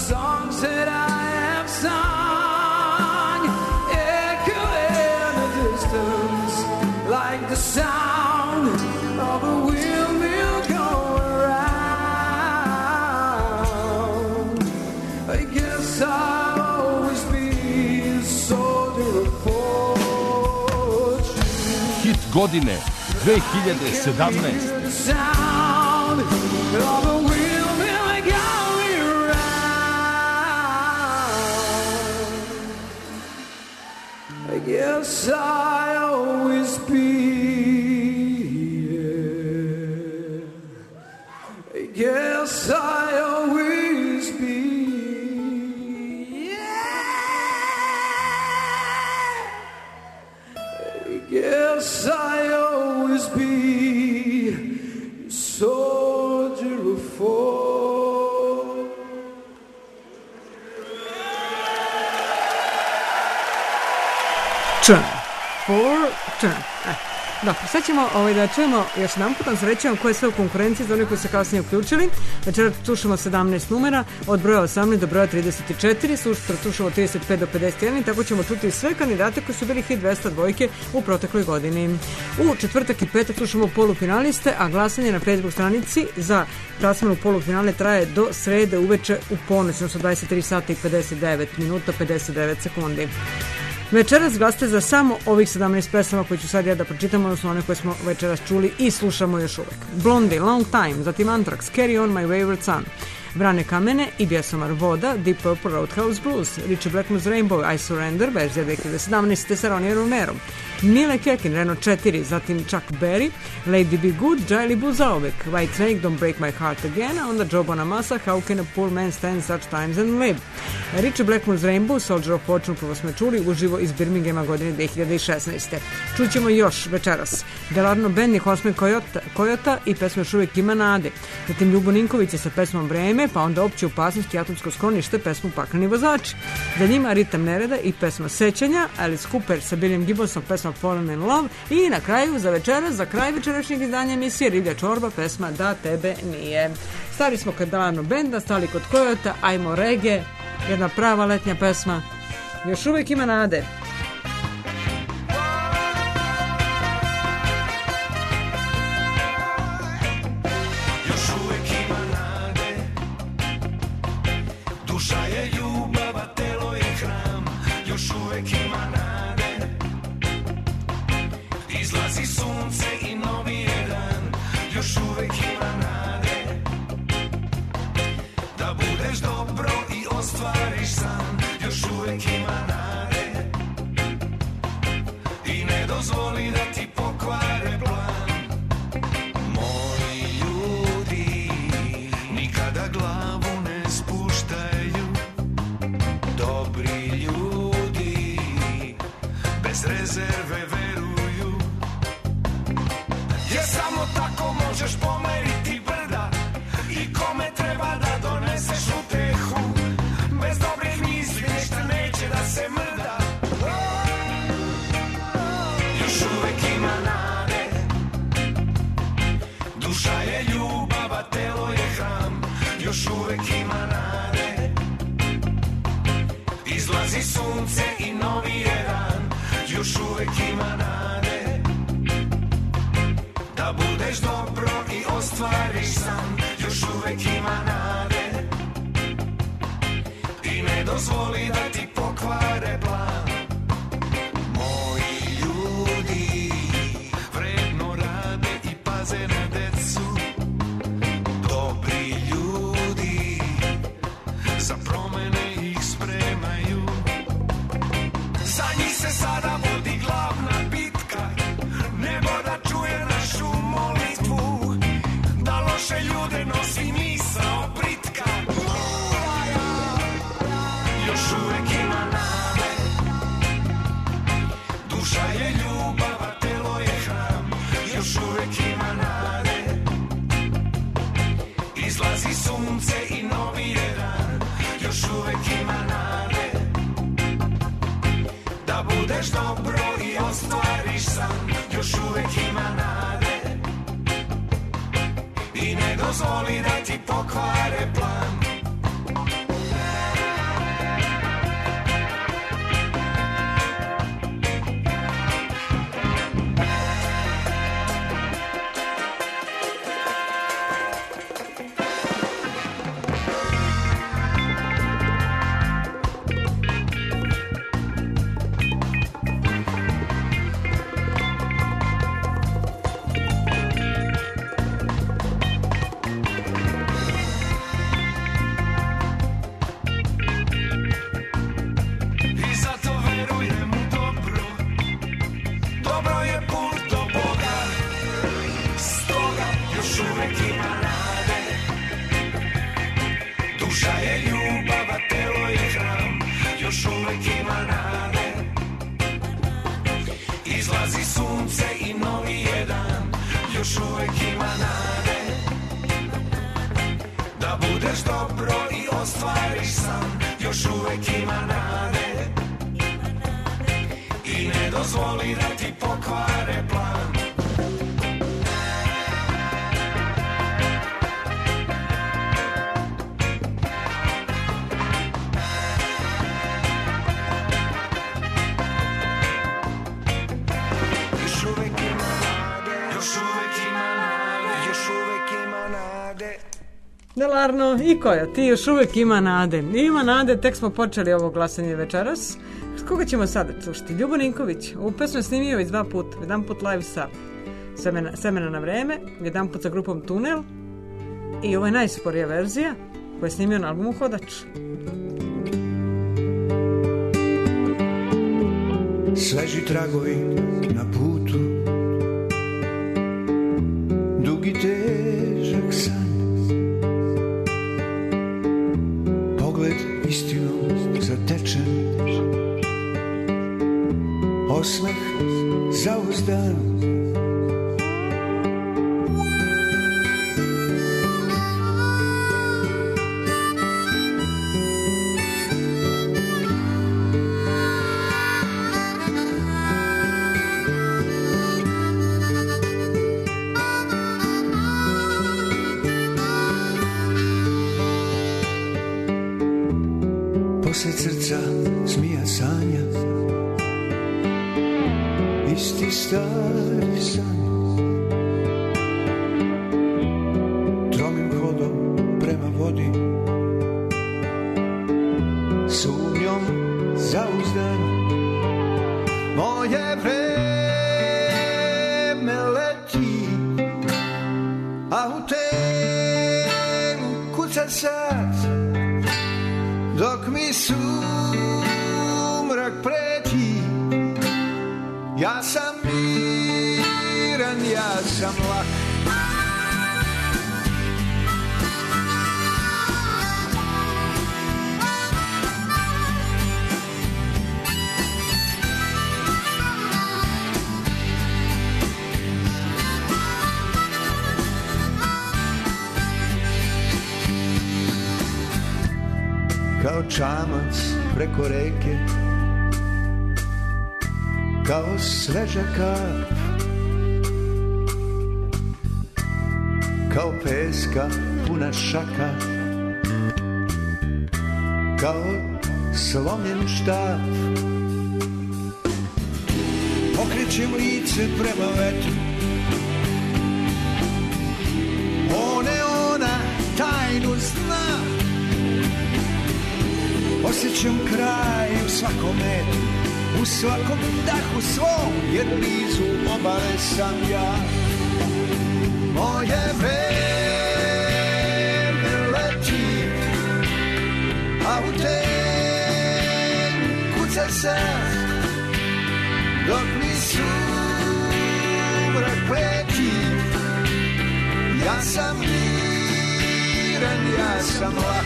songs that I have sung echo in the distance like the sound of a windmill going round. I guess I'll always be a soldier of fortune. Hit godine dve hiljade sedamnaeste. The sound of a windmill going round. I guess I always be. Yeah. I guess I always be. Yes, I always be a soldier of fortune. Fortune. Eh. Dobro, sad ćemo ovaj, da čujemo još jedan put, vam se reći vam koje je sve u konkurenciji za one koji se kasnije uključili. Večera slušamo sedamnaest numera, od broja osamnaest do broja trideset četiri, sutra slušamo od trideset pet do pedeset jedan i tako ćemo čuti sve kandidate koji su bili hit dvesta dvojke u protekloj godini. U četvrtak i petak slušamo polufinaliste, a glasanje na Facebook stranici za plasman u polufinale traje do srede uveče u ponoć, odnosno dvadeset tri sata i pedeset devet minuta pedeset devet sekundi. Večeras glasite za samo ovih sedamnaest pesama koje ću sad ja da pročitam, odnosno one koje smo večeras čuli i slušamo još uvek. Blondie, Long Time, zatim Anthrax, Carry On My Wayward Son, Vrane kamene i Bjesomar voda, Deep Purple, Roadhouse Blues, Richie Blackmore's Rainbow, I Surrender, verzija dve hiljade sedamnaeste sa Ronnie Romerom, Nile Kekin, Renault četiri, zatim Chuck Berry, Lady Be Good, Jaili Bu zauvek, White Snake, Don't Break My Heart Again, a onda Joe Bonamassa, How Can a Poor Man Stand Such Times and Live. Richie Blackmore's Rainbow, Soldier of Fortune, prvo smo čuli uživo iz Birminghama godine dve hiljade šesnaeste. Čućemo još večeras Delarno Band i Horseman Kojota, Kojota i pesma Još uvijek ima nade. Zatim Ljubo Ninković sa pesmom Vreme, pa onda Opće opasnosti i Atomsko sklonište, pesmu Pakleni vozači. Za njima Ritam nereda i pesma Sećanja, Alice Cooper sa Billyem Gibbonsom, pesma Fallen in Love i na kraju za večeras, za kraj večerašnjeg izdanja emisije Riblja čorba, pesma Da tebe nije. Stari smo kod Delarno Benda, stali kod Kojota, ajmo reggae, jedna prava letnja pesma. Još uvijek ima nade. Duša je ljubav, a telo je hram. Još uvek ima nade. Izlazi sunce i novi je dan. Još uvek ima nade. Da budeš dobro i ostvariš san. Još uvek ima nade. I ne dozvoli da ti pokvare plan. Moji ljudi nikada glavu ne spuštaju. Dobri ljudi bez rezerve veruju. Jer samo tako možeš pomeriti brda. I kome treba da doneseš utehu. Bez dobrih misli ništa neće da se mrda. Još uvek ima nade. Duša je ljubav, a telo je hram. Još uvek ima nade. Izlazi sunce i novi je dan. Još uvek ima nade. Da budeš dobro i ostvariš san. Još uvek ima nade. I ne dozvoli da ti pokvare plan. Moji ljudi vredno rade i paze na decu. Dobri ljudi za promene ih spremaju. Za njih se sada vodi glavna bitka. Nebo da čuje našu molitvu. Da loše ljude nosi misao britka. Još uvek ima nade. Duša je ljubav, a telo je hram. Još uvek ima nade. Izlazi sunce i novi je dan. Još uvek ima nade. Da budeš dobro i ostvariš san. Još uvek ima nade. I ne dozvoli da ti pokvare plan. još uvek ima nade i ne dozvoli da ti pokvare plan. Još uvek ima nade, još uvek ima nade, još uvek ima nade. Delarno i koja, ti još uvek ima nade. Ima nade, tek smo počeli ovo glasanje večeras. Koga ćemo sada slušati? Ljubo Ninković. Ovu pesmu je snimio već dva put. Jedan put live sa Semena, Semena na vreme, jedan put sa grupom Tunel i ovo je najsporija verzija koju je snimio na albumu Hodač. Sveži tragovi na putu, dugi težak san, pogled istinom zatečen, osmeh zauzdan. Posle srca zmija sanja, isti stari san, tromim hodom prema vodi, sumnjom zauzdan. Moje vreme leti, a u temu kuca sat, dok mi sumrak preti. Ja sam miran, ja sam lak. Kao čamac preko reke, kao sveža kap, kao peska puna šaka, kao slomljen štap. Okrećem lice prema vetru, one ona tajnu zna. Osjećam kraj u svakom metru, u svakom dahu svom, jer blizu obale sam ja. Moje vreme leti, a u temu kuca sad, dok mi sumrak preti. Ja sam miran, ja sam lak.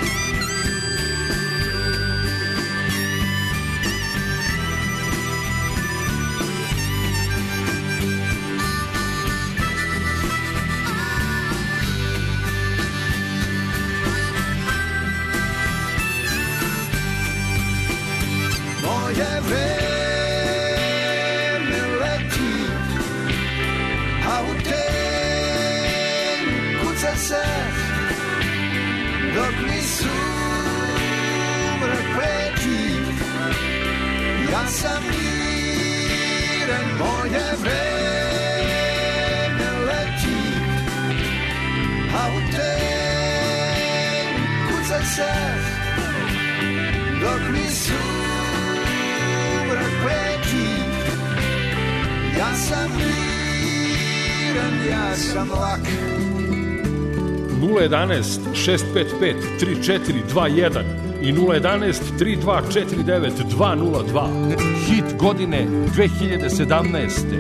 Moje vreme leti, a u temu kuca sad, dok mi sumrak preti. Ja sam miran, moje vreme leti, a u temu kuca sad, dok mi sumrak preti. Ja sam miran, ja sam lak. nula jedanaest šest pet pet tri četiri dva jedan i nula jedanaest tri dva četiri devet dva nula dva. Hit godine dve hiljade sedamnaeste.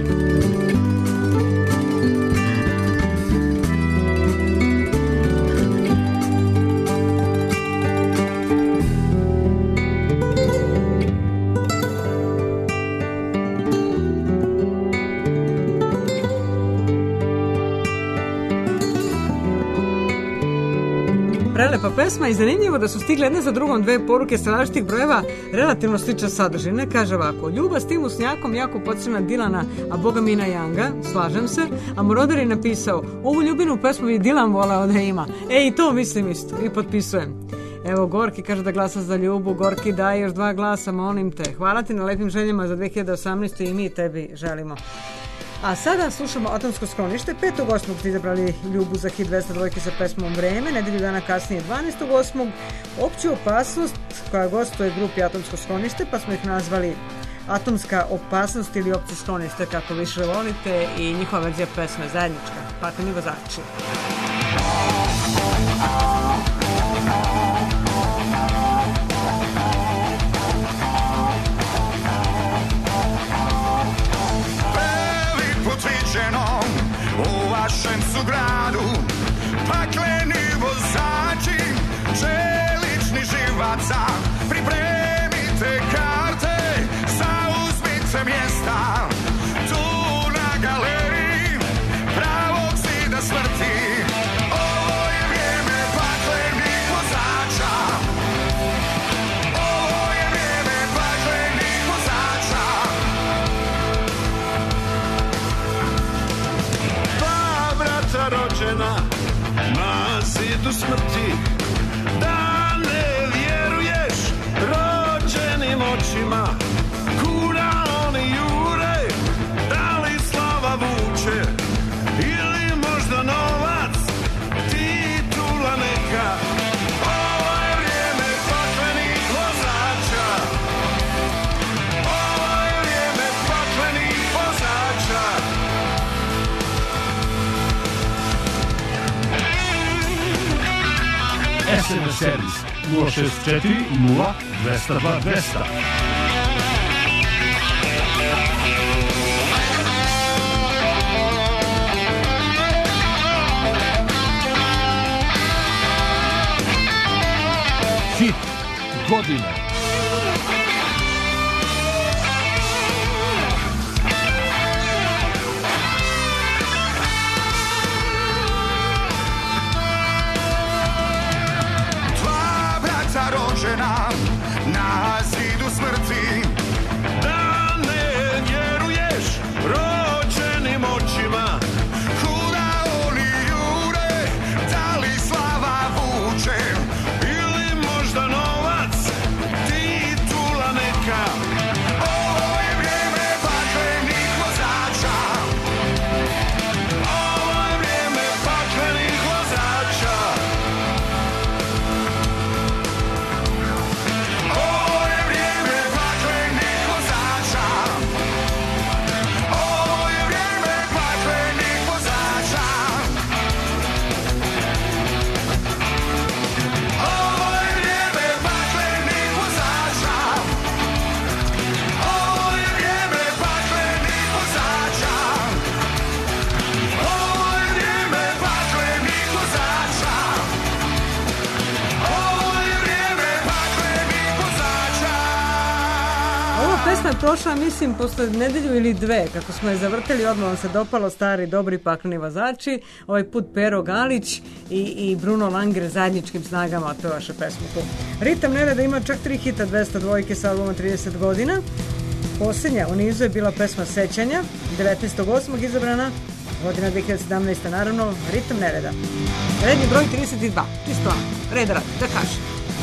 lepa pesma i zanimljivo da su stigle jedne za drugom dve poruke sa različitih brojeva relativno slične sadržine. Kaže ovako: Ljuba s tim usnjakom jako podsjeća na Dilana, a boga mi na Younga, slažem se. A Moroder je napisao: ovu ljubinu pesmu bi Dilan volao da ima. E, i to mislim isto i potpisujem. Evo, Gorki kaže da glasa za Ljubu. Gorki, daj još dva glasa, molim te. Hvala ti na lepim željama za dve hiljade osamnaestu i mi tebi želimo. A sada slušamo Atomsko sklonište. petog osmog ste izabrali Ljubu za hit dvesta dvojke sa pesmom Vreme. Nedelju dana kasnije dvanaestog osmog Opću opasnost koja gostuje grupi Atomsko sklonište, pa smo ih nazvali Atomska opasnost ili Opće sklonište, kako više volite, i njihova verzija pesme zajednička, Pakleni vozači. U vašem su gradu pakleni vozači, čelični živaca. Pripremite karte, zauzmite mjesta tu na galeriji pravog zida smrti. Ovo je vrijeme paklenih vozača. Ovo je vrijeme paklenih vozača. Rođena na zidu smrti, da ne vjeruješ rođenim očima. Kuda oni jure, da li slava vuče ili možda novac, titula neka. Ovo je vrijeme paklenih vozača. Ovo je vrijeme paklenih vozača. S M S servis nula šest četiri nula dvesta dva dvesta. Hit godine. Rođena na zidu smrti, da ne vjeruješ rođenim očima. Kuda oni jure, da li slava vuče ili možda novac, titula neka. Ovo je vrijeme paklenih vozača. Ovo je vrijeme paklenih vozača. Pesma je prošla, mislim, posle nedelju ili dve, kako smo je zavrteli, odmah vam se dopalo stari, dobri pakleni vozači, ovaj put Pero Galić i, i Bruno Langer zajedničkim snagama otpevaše pesmu tu. Ritam nereda ima čak tri hita dvesta dvojke sa albuma trideset godina. Posljednja u nizu je bila pesma Sećanja, devetnaestog osmog izabrana, godina dve hiljade sedamnaesta naravno, Ritam nereda. Redni broj trideset dva, čisto ono, red rad, da kažem.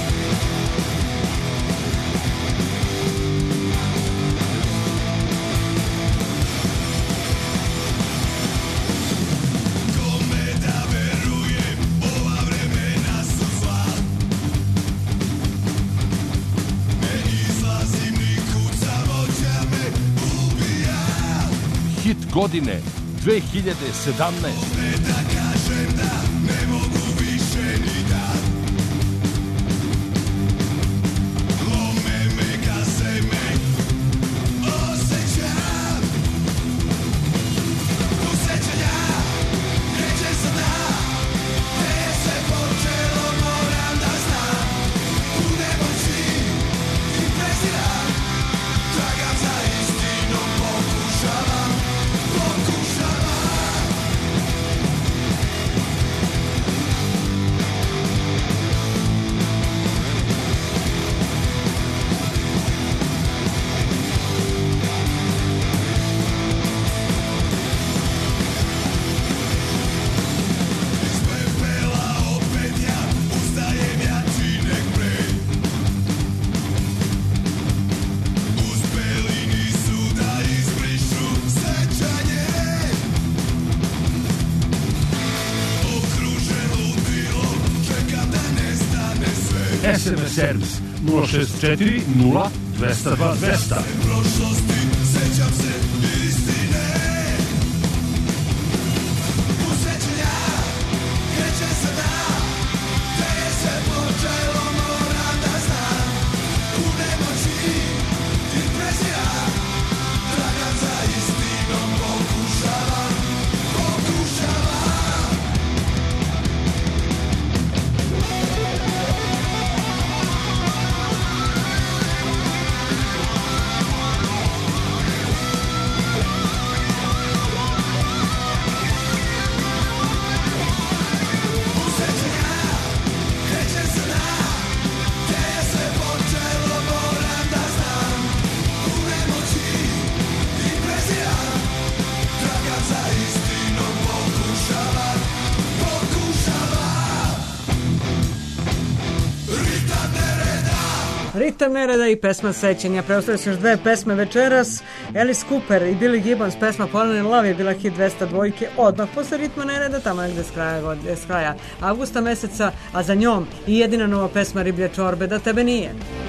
Hit godine dve hiljade sedamnaeste. Da kažem da ne mogu više ni da. Lome me, gaze me, osjećam. Usećanja, kreće sada. Gde je sve počelo, moram da znam. U nemoći i preziram. Tragam za istinom, pokušavam. Pokušavam. S M S servis nula šest četiri nula dva zero dva dva zero. Prošlosti, sećam se istine. U sećanja kreće sada, gde je sve počelo moram da znam. U nemoći i prezira, tragam za istinom, pokušavam, pokušavam. Ritam nereda i pesma sećanja. Preostale su još dve pesme večeras. Alice Cooper i Billy Gibbons, pesma Fallen in Love je bila hit dvesta dva odmah posle ritma nereda, tamo negde s kraja, godine, s kraja avgusta meseca, a za njom i jedina nova pesma Riblje čorbe, Da tebe nije.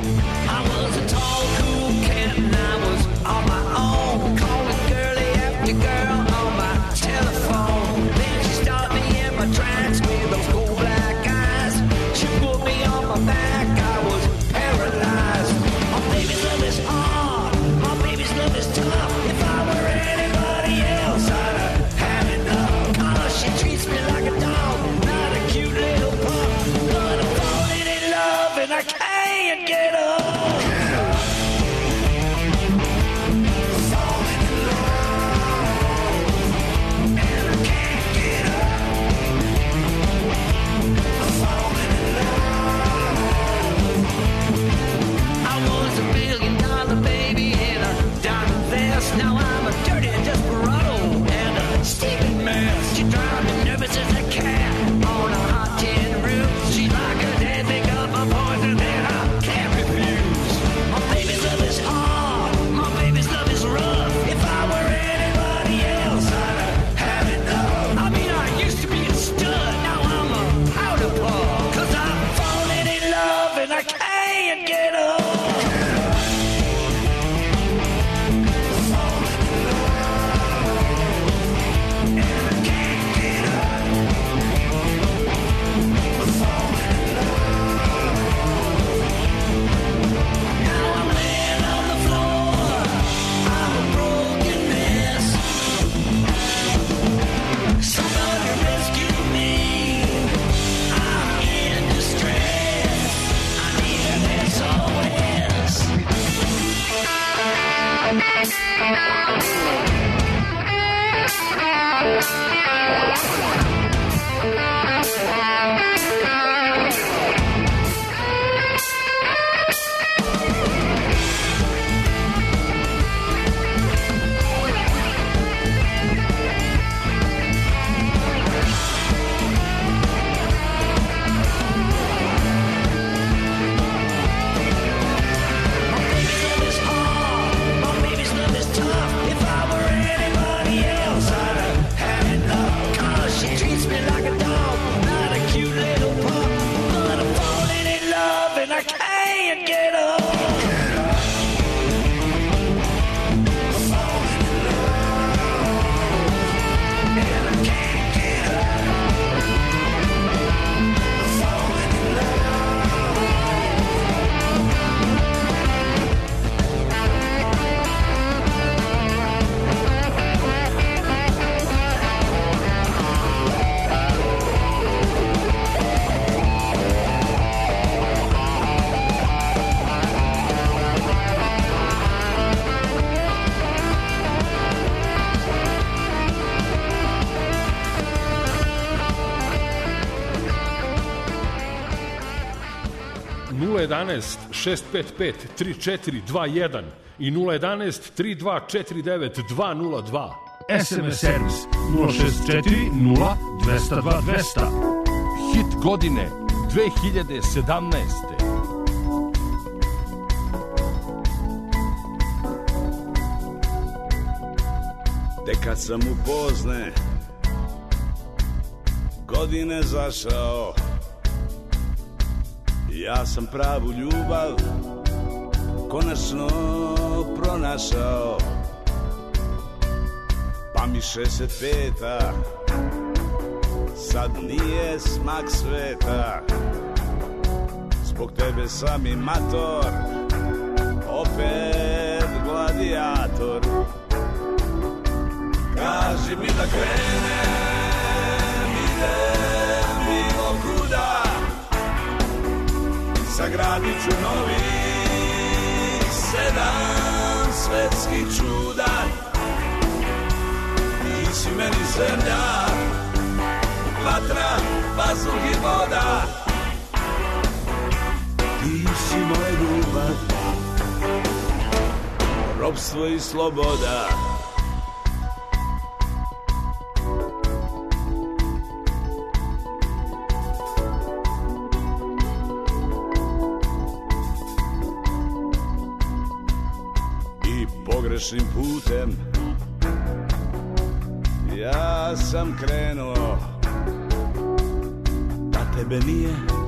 jedanaest šest pet pet tri četiri dva jedan i nula jedanaest tri dva četiri devet dva nula dva. S M S servis nula šest četiri nula dva zero dva dva zero. Hit godine dve hiljade sedamnaeste. Te kad sam u pozne godine zašao, Ja sam pravu ljubav konačno pronašao, pa mi šezdeset peta sad nije smak sveta. Zbog tebe sam i mator, opet gladijator. Kaži mi da krenem, idem bilo kuda, sagradit ću novi sedam svetskih čuda. Ti si meni zemlja, vatra, vazduh i voda. Ti si moja ljubav, robstvo i sloboda. I pogrešnim putem ja sam krenuo, da tebe nije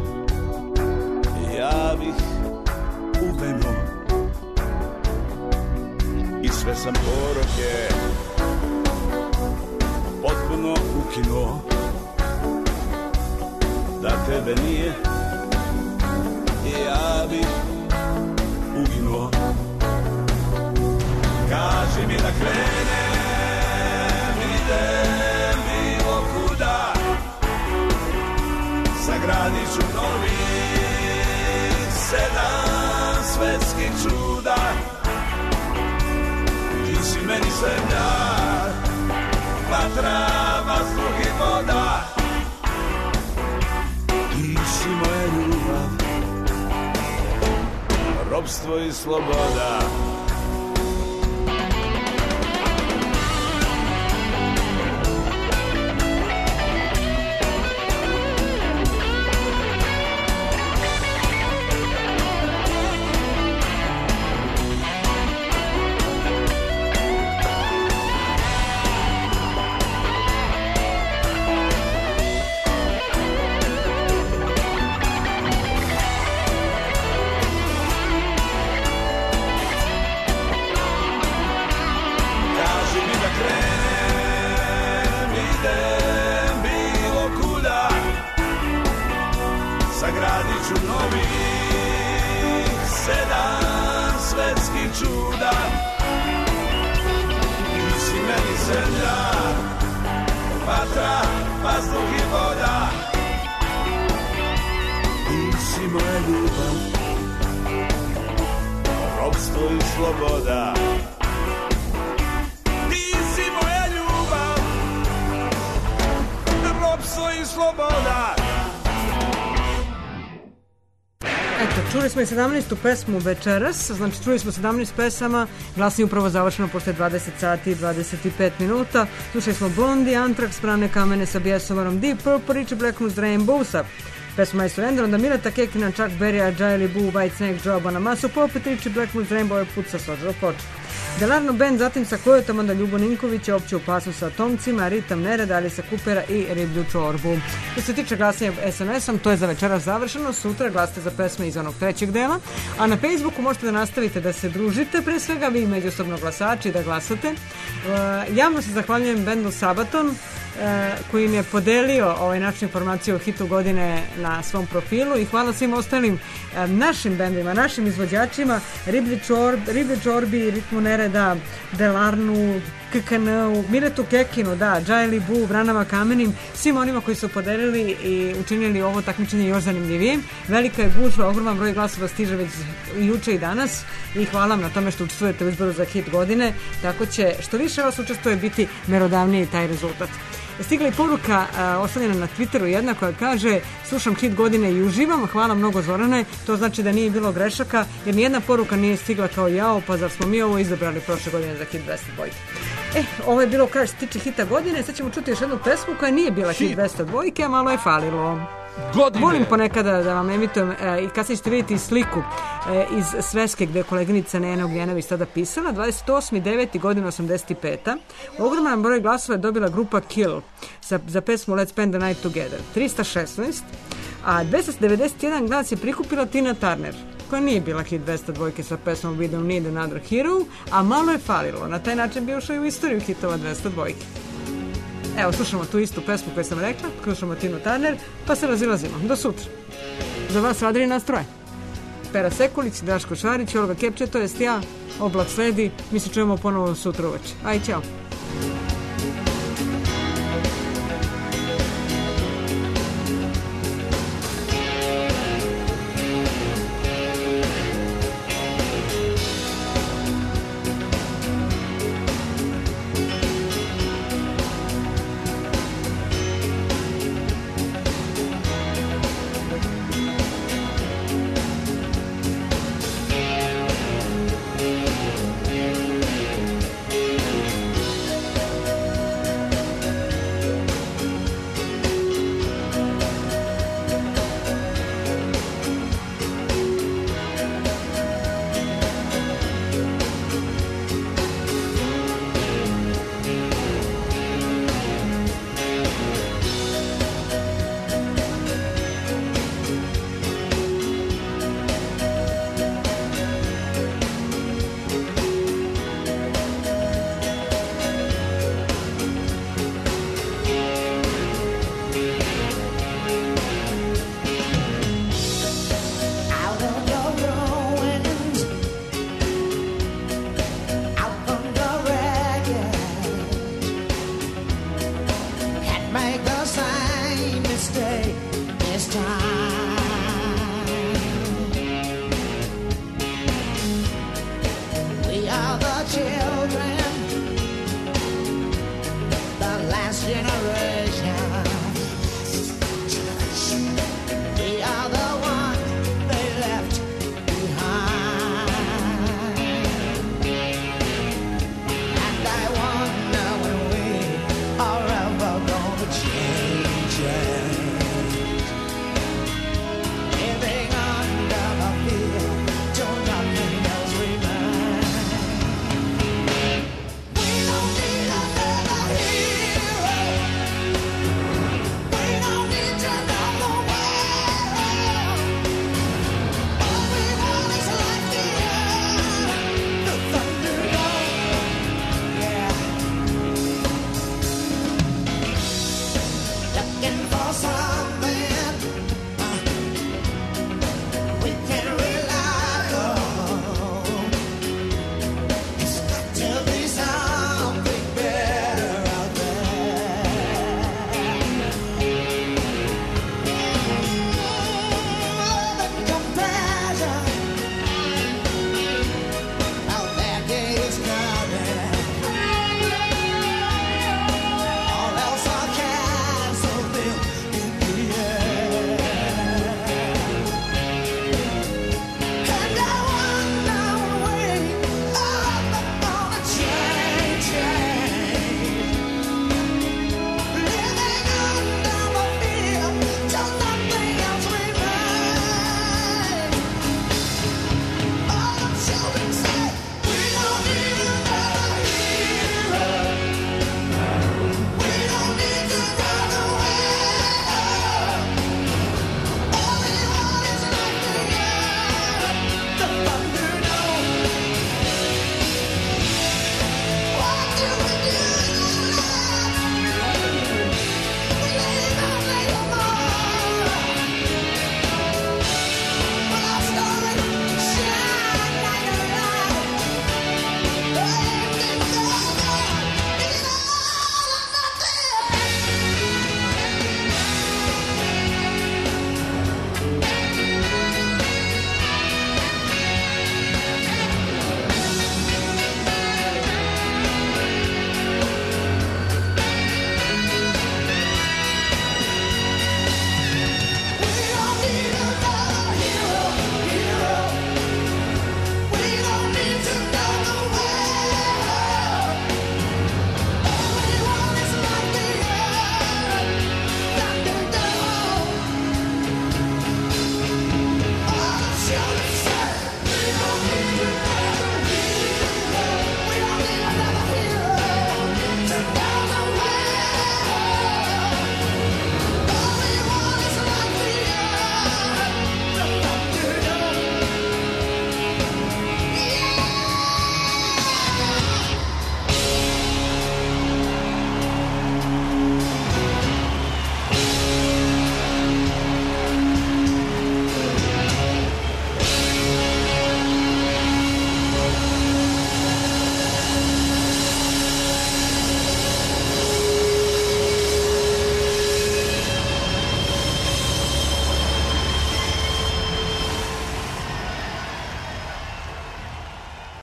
ja bih uvenuo. I sve sam poroke potpuno ukinuo, da tebe nije ja bih uginuo. Kaži mi da krenem, idem bilo kuda, sagradit ću novi sedam svetskih čuda. Ti si meni zemlja, vatra, vazduh i voda. Ti si moja ljubav, robstvo i sloboda. sedamnaestu pesmu večeras, znači čuli smo sedamnaest pesama, glasanje upravo završeno pošto je dvadeset sati i dvadeset pet minuta. Slušali smo Blondie, Anthrax, Pravne kamene sa Bjesovarom, Deep Purple, Richie Blackmore, Rainbow sa pesma Maestro Ender, onda Mileta Kekina, Chuck Berry, Jaili Boo, White Snake, Joe na masu, pa opet Richie Blackmore, Rainbow je put sa Sođero Počet. Delarno Band, zatim sa Kojotom, onda Ljubo Ninkovića, Opće opasnost sa Atomcima, Ritam Nereda, Alisa Kupera i Riblju čorbu. Što se tiče glasanja es em esom, to je za večeras završeno, sutra glasite za pesme iz onog trećeg dela, a na Facebooku možete da nastavite da se družite, pre svega vi međusobno glasači da glasate. Uh, javno se zahvaljujem bendu Sabaton, koji mi je podelio ovaj način informacije o hitu godine na svom profilu i hvala svim ostalim našim bendima, našim izvođačima, Riblji Čorbi, Riblji Čorbi, Ritmu Nereda, Delarnu, K K N-u, Miletu Kekinu, da, Jaili Boo, Branama Kamenim, svim onima koji su podelili i učinili ovo takmičenje još zanimljivijim. Velika je gužva, ogroman broj glasova stiže već juče i danas i hvala vam na tome što učestvujete u izboru za hit godine, tako će što više vas učestvuje biti merodavniji taj rezultat. Stigla je poruka a, ostavljena na Twitteru jedna koja kaže slušam hit godine i uživam, hvala mnogo Zorane, to znači da nije bilo grešaka jer nijedna poruka nije stigla kao jao, pa zar smo mi ovo izabrali prošle godine za hit dvesta dvojke. E, ovo je bilo kraj što se tiče hita godine, sad ćemo čuti još jednu pesmu koja nije bila hit, hit dvesta dvojke, a malo je falilo. Godine. Volim ponekada da vam emitujem e, i kasnije ćete vidjeti sliku e, iz sveske gde je koleginica Nena Ugljenović tada pisala. dvadeset osmi deveti godina osamdeset peta. Ogroman broj glasova je dobila grupa Kill za, za pesmu Let's Spend the Night Together. trista šesnaest. A dvesta devedeset jedan glas je prikupila Tina Turner, koja nije bila hit dvesta dvojke sa pesmom We Don't Need Another Hero, a malo je falilo. Na taj način bi ušao i u istoriju hitova dvesta dvojke. Evo, slušamo tu istu pesmu koju sam rekla, slušamo Tinu Turner, pa se razilazimo. Do sutra. Za vas radili nastroje. Pera Sekulić, Daško Šarić, Olga Kepče, to jest ja, Oblak sledi, mi se čujemo ponovo sutra uveče. Aj, ćao. We are the